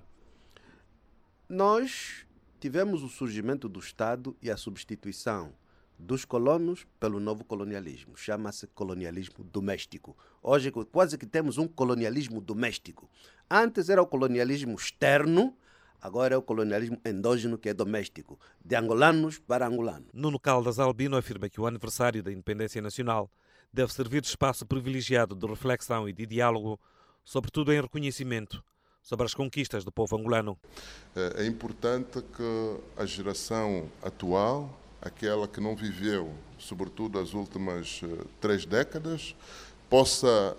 Nós tivemos o surgimento do Estado e a substituição dos colonos pelo novo colonialismo. Chama-se colonialismo doméstico. Hoje quase que temos um colonialismo doméstico. Antes era o colonialismo externo, agora é o colonialismo endógeno, que é doméstico, de angolanos para angolanos. Nuno Caldas Albino afirma que o aniversário da independência nacional deve servir de espaço privilegiado de reflexão e de diálogo, sobretudo em reconhecimento sobre as conquistas do povo angolano. É importante que a geração atual, aquela que não viveu, sobretudo as últimas 3 décadas, possa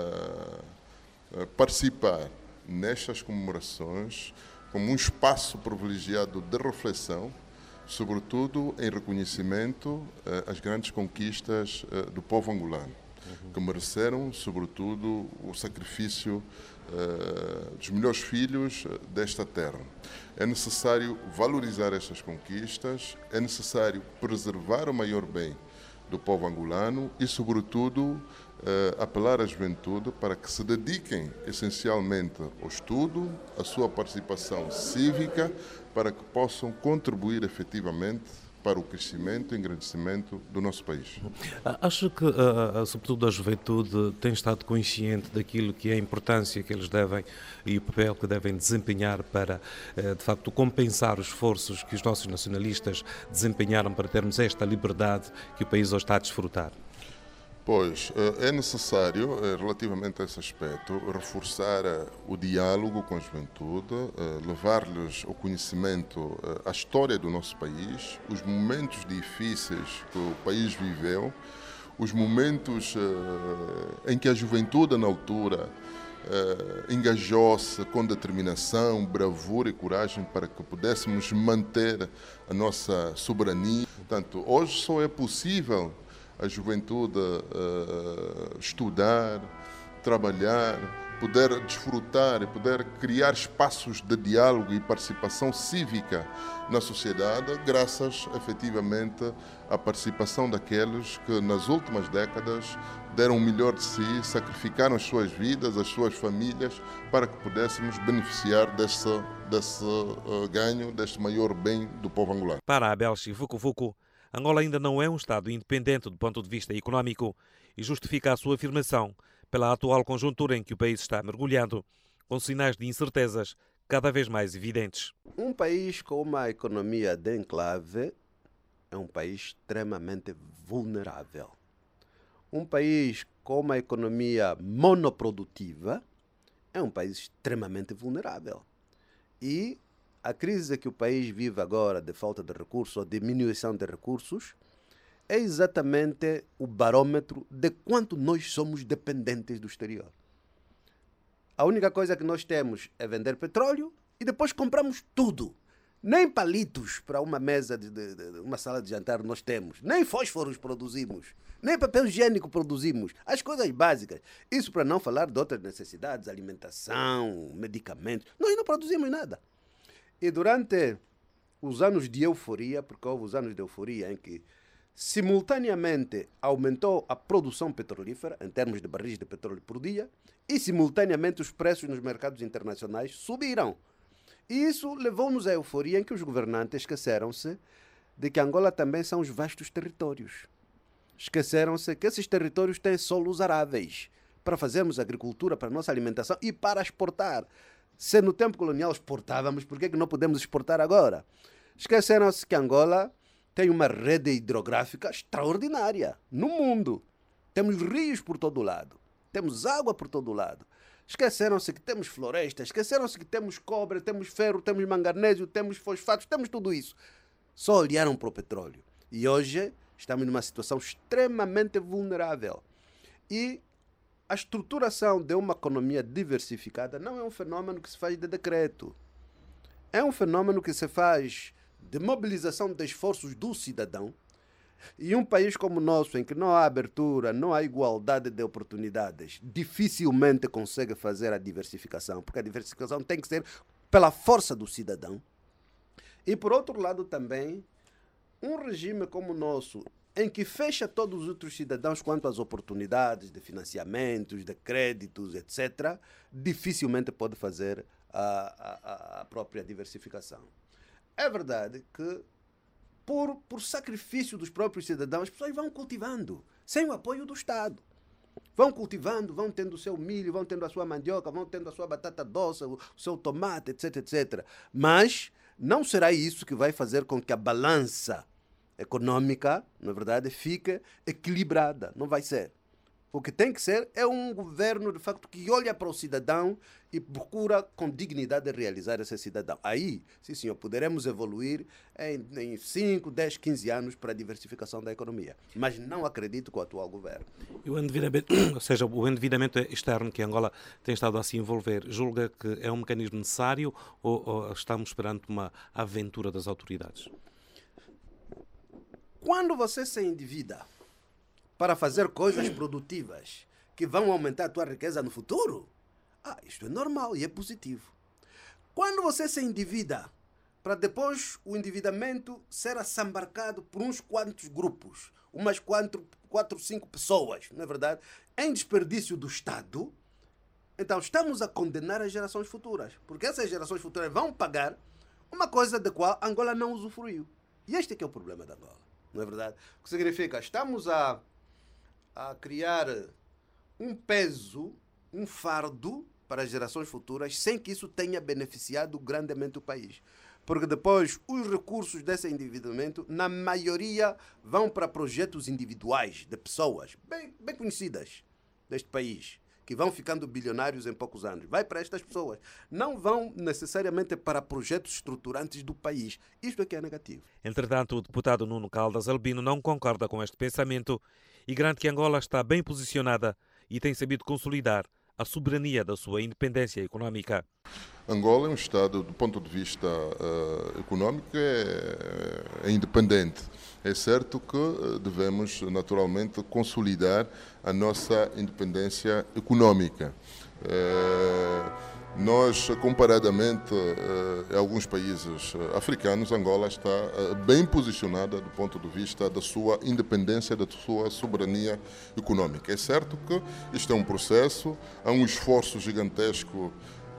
participar nestas comemorações como um espaço privilegiado de reflexão, sobretudo em reconhecimento às grandes conquistas do povo angolano, que mereceram, sobretudo, o sacrifício dos melhores filhos desta terra. É necessário valorizar estas conquistas, é necessário preservar o maior bem do povo angolano e, sobretudo, apelar à juventude para que se dediquem essencialmente ao estudo, à sua participação cívica, para que possam contribuir efetivamente para o crescimento e engrandecimento do nosso país. Acho que, sobretudo, a juventude tem estado consciente daquilo que é a importância que eles devem e o papel que devem desempenhar para, de facto, compensar os esforços que os nossos nacionalistas desempenharam para termos esta liberdade que o país hoje está a desfrutar. Pois, é necessário, relativamente a esse aspecto, reforçar o diálogo com a juventude, levar-lhes ao conhecimento a história do nosso país, os momentos difíceis que o país viveu, os momentos em que a juventude, na altura, engajou-se com determinação, bravura e coragem para que pudéssemos manter a nossa soberania. Portanto, hoje só é possível a juventude estudar, trabalhar, poder desfrutar e poder criar espaços de diálogo e participação cívica na sociedade, graças efetivamente à participação daqueles que nas últimas décadas deram o melhor de si, sacrificaram as suas vidas, as suas famílias, para que pudéssemos beneficiar desse ganho, deste maior bem do povo angolano. Para Abel Chivuco, Angola ainda não é um Estado independente do ponto de vista económico e justifica a sua afirmação pela atual conjuntura em que o país está mergulhando, com sinais de incertezas cada vez mais evidentes. Um país com uma economia de enclave é um país extremamente vulnerável. Um país com uma economia monoprodutiva é um país extremamente vulnerável. E a crise que o país vive agora de falta de recursos ou diminuição de recursos é exatamente o barômetro de quanto nós somos dependentes do exterior. A única coisa que nós temos é vender petróleo e depois compramos tudo. Nem palitos para uma mesa de uma sala de jantar nós temos, nem fósforos produzimos, nem papel higiênico produzimos, as coisas básicas. Isso para não falar de outras necessidades, alimentação, medicamentos. Nós não produzimos nada. E durante os anos de euforia, porque houve os anos de euforia em que simultaneamente aumentou a produção petrolífera, em termos de barris de petróleo por dia, e simultaneamente os preços nos mercados internacionais subiram. E isso levou-nos à euforia em que os governantes esqueceram-se de que Angola também são os vastos territórios. Esqueceram-se que esses territórios têm solos aráveis para fazermos agricultura, para a nossa alimentação e para exportar. Se no tempo colonial exportávamos, por que não podemos exportar agora? Esqueceram-se que Angola tem uma rede hidrográfica extraordinária no mundo. Temos rios por todo lado, temos água por todo lado. Esqueceram-se que temos florestas, esqueceram-se que temos cobre, temos ferro, temos manganésio, temos fosfatos, temos tudo isso. Só olharam para o petróleo. E hoje estamos numa situação extremamente vulnerável. E a estruturação de uma economia diversificada não é um fenômeno que se faz de decreto. É um fenômeno que se faz de mobilização de esforços do cidadão. E um país como o nosso, em que não há abertura, não há igualdade de oportunidades, dificilmente consegue fazer a diversificação, porque a diversificação tem que ser pela força do cidadão. E, por outro lado, também, um regime como o nosso, em que fecha todos os outros cidadãos quanto às oportunidades de financiamentos, de créditos, etc., dificilmente pode fazer a própria diversificação. É verdade que por sacrifício dos próprios cidadãos, as pessoas vão cultivando, sem o apoio do Estado. Vão cultivando, vão tendo o seu milho, vão tendo a sua mandioca, vão tendo a sua batata doce, o seu tomate, etc, etc. Mas não será isso que vai fazer com que a balança econômica, na verdade, fique equilibrada. Não vai ser. O que tem que ser é um governo, de facto, que olha para o cidadão e procura com dignidade realizar esse cidadão. Aí, sim senhor, poderemos evoluir em 5, 10, 15 anos para a diversificação da economia. Mas não acredito com o atual governo. E o endividamento, ou seja, o endividamento externo que Angola tem estado a se envolver, julga que é um mecanismo necessário ou estamos perante uma aventura das autoridades? Quando você se endivida para fazer coisas produtivas que vão aumentar a tua riqueza no futuro, isto é normal e é positivo. Quando você se endivida para depois o endividamento ser assambarcado por uns quantos grupos, umas 4, 5 pessoas, não é verdade? Em desperdício do Estado, então estamos a condenar as gerações futuras, porque essas gerações futuras vão pagar uma coisa da qual Angola não usufruiu. E este é que é o problema da Angola, não é verdade? O que significa, estamos a criar um peso, um fardo para as gerações futuras, sem que isso tenha beneficiado grandemente o país. Porque depois os recursos desse endividamento, na maioria, vão para projetos individuais de pessoas bem conhecidas deste país, que vão ficando bilionários em poucos anos. Vai para estas pessoas. Não vão necessariamente para projetos estruturantes do país. Isto é que é negativo. Entretanto, o deputado Nuno Caldas Albino não concorda com este pensamento e garante que Angola está bem posicionada e tem sabido consolidar a soberania da sua independência económica. Angola é um Estado, do ponto de vista económico, é independente. É certo que devemos, naturalmente, consolidar a nossa independência económica. Nós, comparadamente a alguns países africanos, Angola está bem posicionada do ponto de vista da sua independência, da sua soberania económica. É certo que isto é um processo, há um esforço gigantesco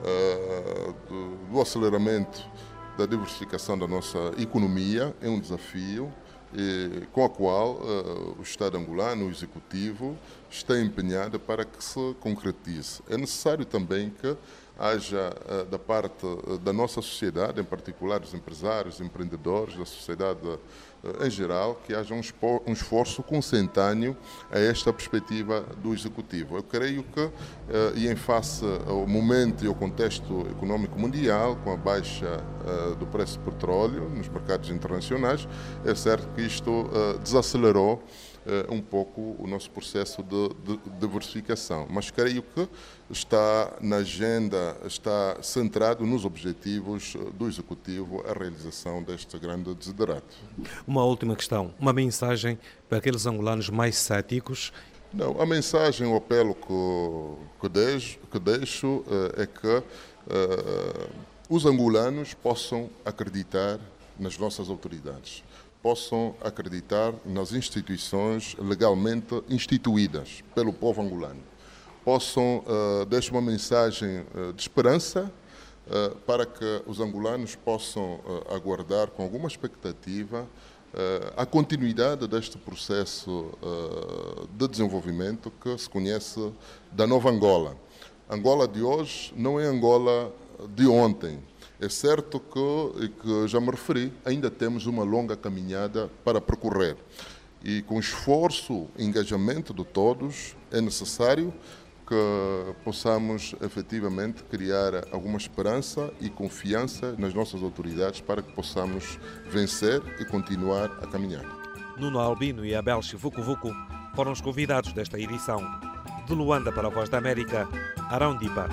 do aceleramento da diversificação da nossa economia, é um desafio com a qual o Estado angolano, o Executivo, está empenhado para que se concretize. É necessário também que haja da parte da nossa sociedade, em particular dos empresários, empreendedores, da sociedade em geral, que haja um esforço consentâneo a esta perspectiva do Executivo. Eu creio que, e em face ao momento e ao contexto econômico mundial, com a baixa do preço do petróleo nos mercados internacionais, é certo que isto desacelerou um pouco o nosso processo de diversificação. Mas creio que está na agenda, está centrado nos objetivos do Executivo a realização deste grande desidrato. Uma última questão, uma mensagem para aqueles angolanos mais céticos. Não, a mensagem, o apelo que deixo é que os angolanos possam acreditar nas nossas autoridades, possam acreditar nas instituições legalmente instituídas pelo povo angolano, possam deixar uma mensagem de esperança para que os angolanos possam aguardar com alguma expectativa a continuidade deste processo de desenvolvimento que se conhece da nova Angola. A Angola de hoje não é a Angola de ontem. É certo que já me referi, ainda temos uma longa caminhada para percorrer. E com esforço e engajamento de todos, é necessário que possamos efetivamente criar alguma esperança e confiança nas nossas autoridades para que possamos vencer e continuar a caminhar. Nuno Albino e Abel Chivuco-Vuco foram os convidados desta edição. De Luanda para a Voz da América, Arão Diba.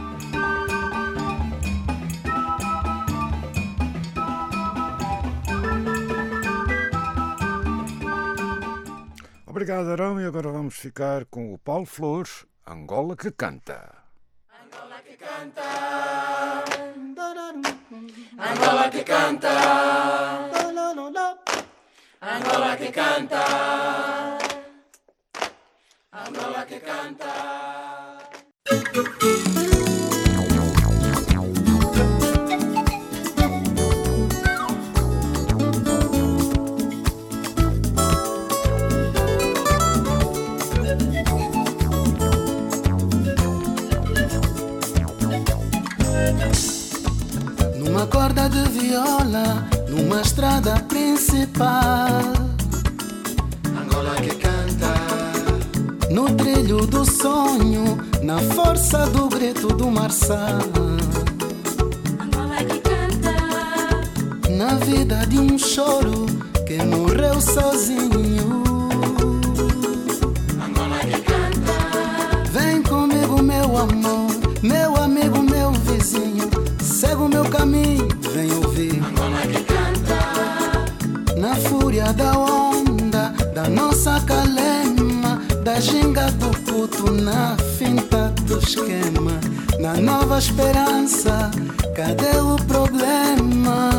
Obrigado, Arão. E agora vamos ficar com o Paulo Flores, Angola que canta. Angola que canta. Angola que canta. Angola que canta. Angola que canta. Numa corda de viola, numa estrada principal, Angola que canta. No trilho do sonho, na força do grito do marçal, Angola que canta. Na vida de um choro que morreu sozinho, Angola que canta. Vem comigo, meu amor, meu amigo, meu vizinho, segue o meu caminho, vem ouvir Angola que canta. Na fúria da onda, da nossa calema, da ginga do puto, na finta do esquema, na nova esperança, cadê o problema?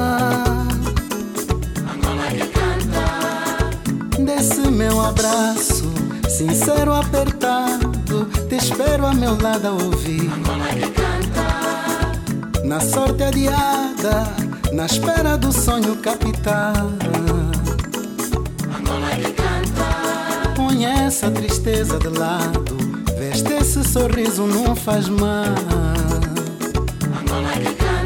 Angola que canta. Desse meu abraço, sincero apertado, te espero a meu lado a ouvir Angola que canta. Na sorte adiada, na espera do sonho capital, Angola que canta. Põe essa tristeza de lado, veste esse sorriso, não faz mal, Angola que canta.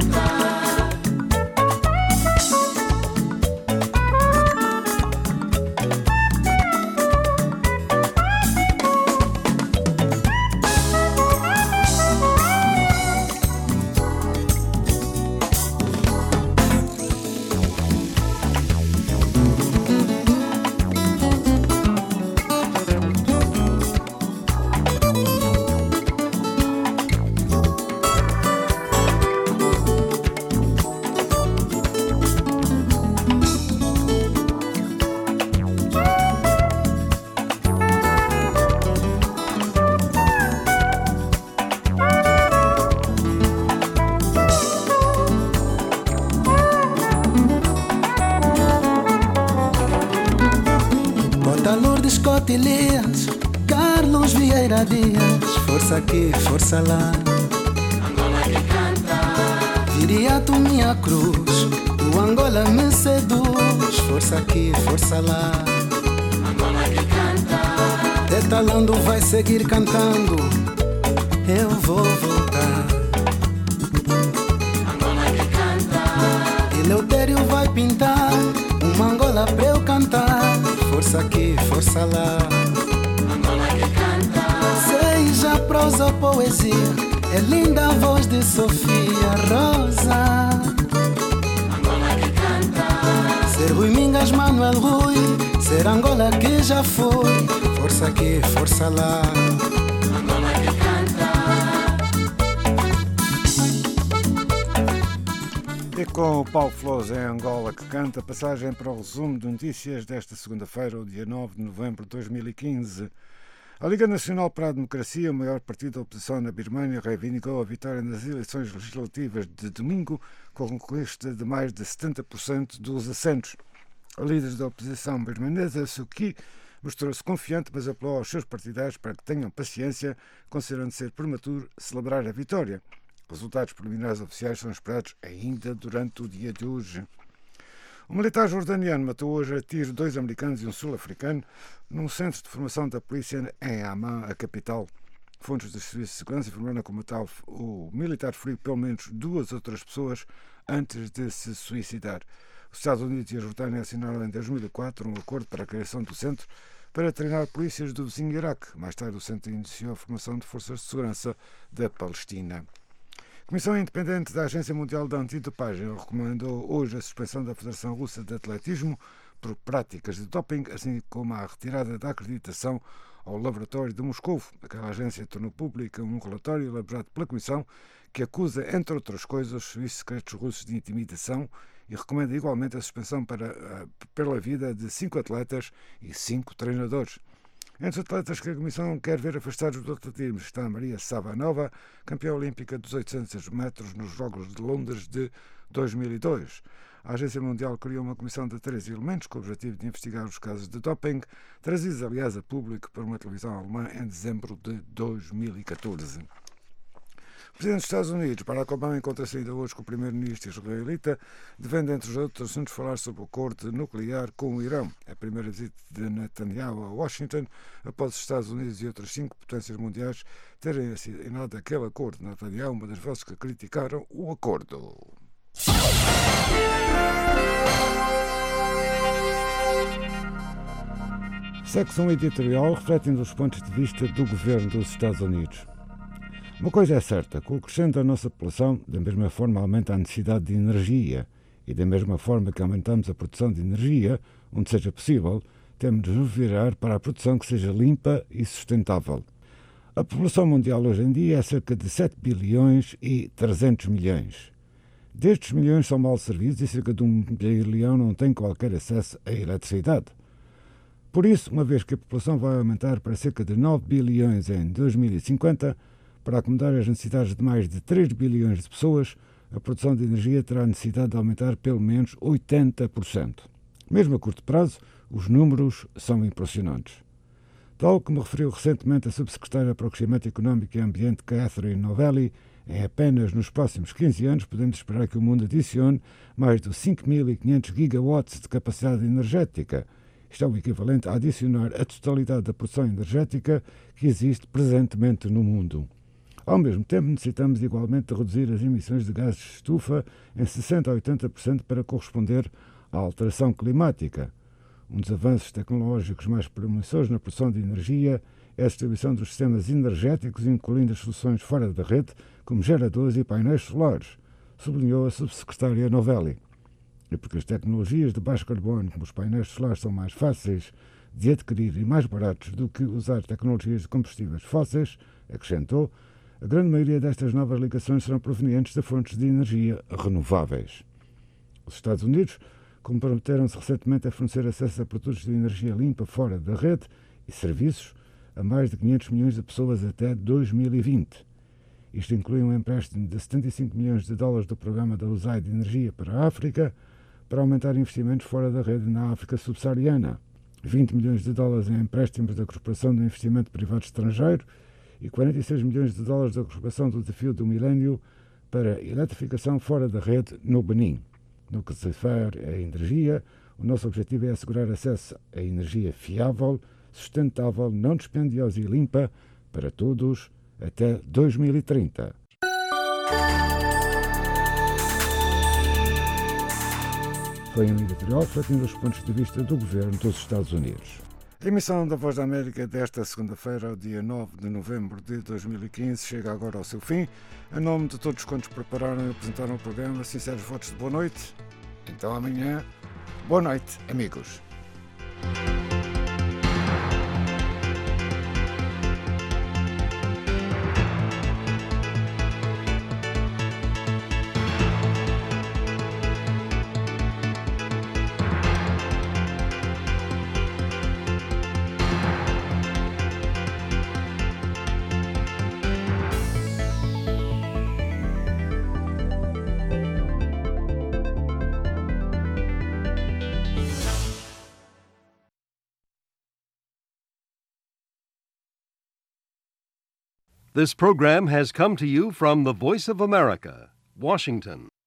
Elias, Carlos Vieira Dias, força aqui, força lá, Angola que canta. Viriato minha cruz, o Angola me seduz, força aqui, força lá, Angola que canta. Detalando vai seguir cantando, eu vou voltar, Angola que canta. Eleutério vai pintar uma Angola pra eu cantar, força aqui, força lá, Angola que canta. Seja prosa ou poesia, é linda a voz de Sofia Rosa, Angola que canta. Ser Rui Mingas, Manuel Rui, ser Angola que já foi, calar. Angola que canta. E com o Paulo Flores em Angola que canta, passagem para o resumo de notícias desta segunda-feira, o dia 9 de novembro de 2015. A Liga Nacional para a Democracia, o maior partido da oposição na Birmânia, reivindicou a vitória nas eleições legislativas de domingo, com a conquista de mais de 70% dos assentos. A líder da oposição birmanesa, Suu Kyi, mostrou-se confiante, mas apelou aos seus partidários para que tenham paciência, considerando ser prematuro celebrar a vitória. Resultados preliminares oficiais são esperados ainda durante o dia de hoje. Um militar jordaniano matou hoje a tiro 2 americanos e um sul-africano num centro de formação da polícia em Amman, a capital. Fontes dos serviços de segurança informaram que o militar feriu pelo menos 2 outras pessoas antes de se suicidar. Os Estados Unidos e a Jordânia assinaram em 2004 um acordo para a criação do centro para treinar polícias do vizinho Iraque. Mais tarde, o centro iniciou a formação de forças de segurança da Palestina. A Comissão Independente da Agência Mundial de Antidopagem recomendou hoje a suspensão da Federação Russa de Atletismo por práticas de doping, assim como a retirada da acreditação ao Laboratório de Moscou. Aquela agência tornou público um relatório elaborado pela Comissão que acusa, entre outras coisas, os serviços secretos russos de intimidação e recomenda igualmente a suspensão pela vida de 5 atletas e 5 treinadores. Entre os atletas que a Comissão quer ver afastados do atletismo está Maria Savanova, campeã olímpica dos 800 metros nos Jogos de Londres de 2002. A Agência Mundial criou uma comissão de 3 elementos com o objetivo de investigar os casos de doping, trazidos, aliás, a público por uma televisão alemã em dezembro de 2014. O Presidente dos Estados Unidos, Barack Obama, encontra-se ainda hoje com o Primeiro-Ministro israelita, devendo, entre os outros assuntos, falar sobre o acordo nuclear com o Irão. A primeira visita de Netanyahu a Washington, após os Estados Unidos e outras 5 potências mundiais terem assinado aquele acordo. Netanyahu, uma das vozes que criticaram o acordo. Secção editorial refletindo os pontos de vista do governo dos Estados Unidos. Uma coisa é certa, com o crescimento da nossa população, da mesma forma aumenta a necessidade de energia e da mesma forma que aumentamos a produção de energia, onde seja possível, temos de nos virar para a produção que seja limpa e sustentável. A população mundial hoje em dia é cerca de 7 bilhões e 300 milhões. Destes milhões são mal servidos e cerca de 1 bilhão não tem qualquer acesso à eletricidade. Por isso, uma vez que a população vai aumentar para cerca de 9 bilhões em 2050, para acomodar as necessidades de mais de 3 bilhões de pessoas, a produção de energia terá necessidade de aumentar pelo menos 80%. Mesmo a curto prazo, os números são impressionantes. Tal como referiu recentemente a subsecretária para o Crescimento Económico e Ambiente, Catherine Novelli, em apenas nos próximos 15 anos podemos esperar que o mundo adicione mais de 5.500 gigawatts de capacidade energética. Isto é o equivalente a adicionar a totalidade da produção energética que existe presentemente no mundo. Ao mesmo tempo, necessitamos igualmente de reduzir as emissões de gases de estufa em 60% a 80% para corresponder à alteração climática. Um dos avanços tecnológicos mais promissores na produção de energia é a distribuição dos sistemas energéticos, incluindo as soluções fora da rede, como geradores e painéis solares, sublinhou a subsecretária Novelli. E porque as tecnologias de baixo carbono, como os painéis solares, são mais fáceis de adquirir e mais baratos do que usar tecnologias de combustíveis fósseis, acrescentou, a grande maioria destas novas ligações serão provenientes de fontes de energia renováveis. Os Estados Unidos comprometeram-se recentemente a fornecer acesso a produtos de energia limpa fora da rede e serviços a mais de 500 milhões de pessoas até 2020. Isto inclui um empréstimo de 75 milhões de dólares do programa da USAID de Energia para a África, para aumentar investimentos fora da rede na África subsaariana, 20 milhões de dólares em empréstimos da Corporação de Investimento Privado Estrangeiro e 46 milhões de dólares da Corporação do Desafio do Milénio para eletrificação fora da rede no Benin. No que se refere à energia, o nosso objetivo é assegurar acesso a energia fiável, sustentável, não dispendiosa e limpa para todos até 2030. Foi um editorial refletindo os pontos de vista do governo dos Estados Unidos. A emissão da Voz da América desta segunda-feira, dia 9 de novembro de 2015, chega agora ao seu fim. Em nome de todos quantos prepararam e apresentaram o programa, sinceros votos de boa noite. Então amanhã, boa noite, amigos. This program has come to you from the Voice of America, Washington.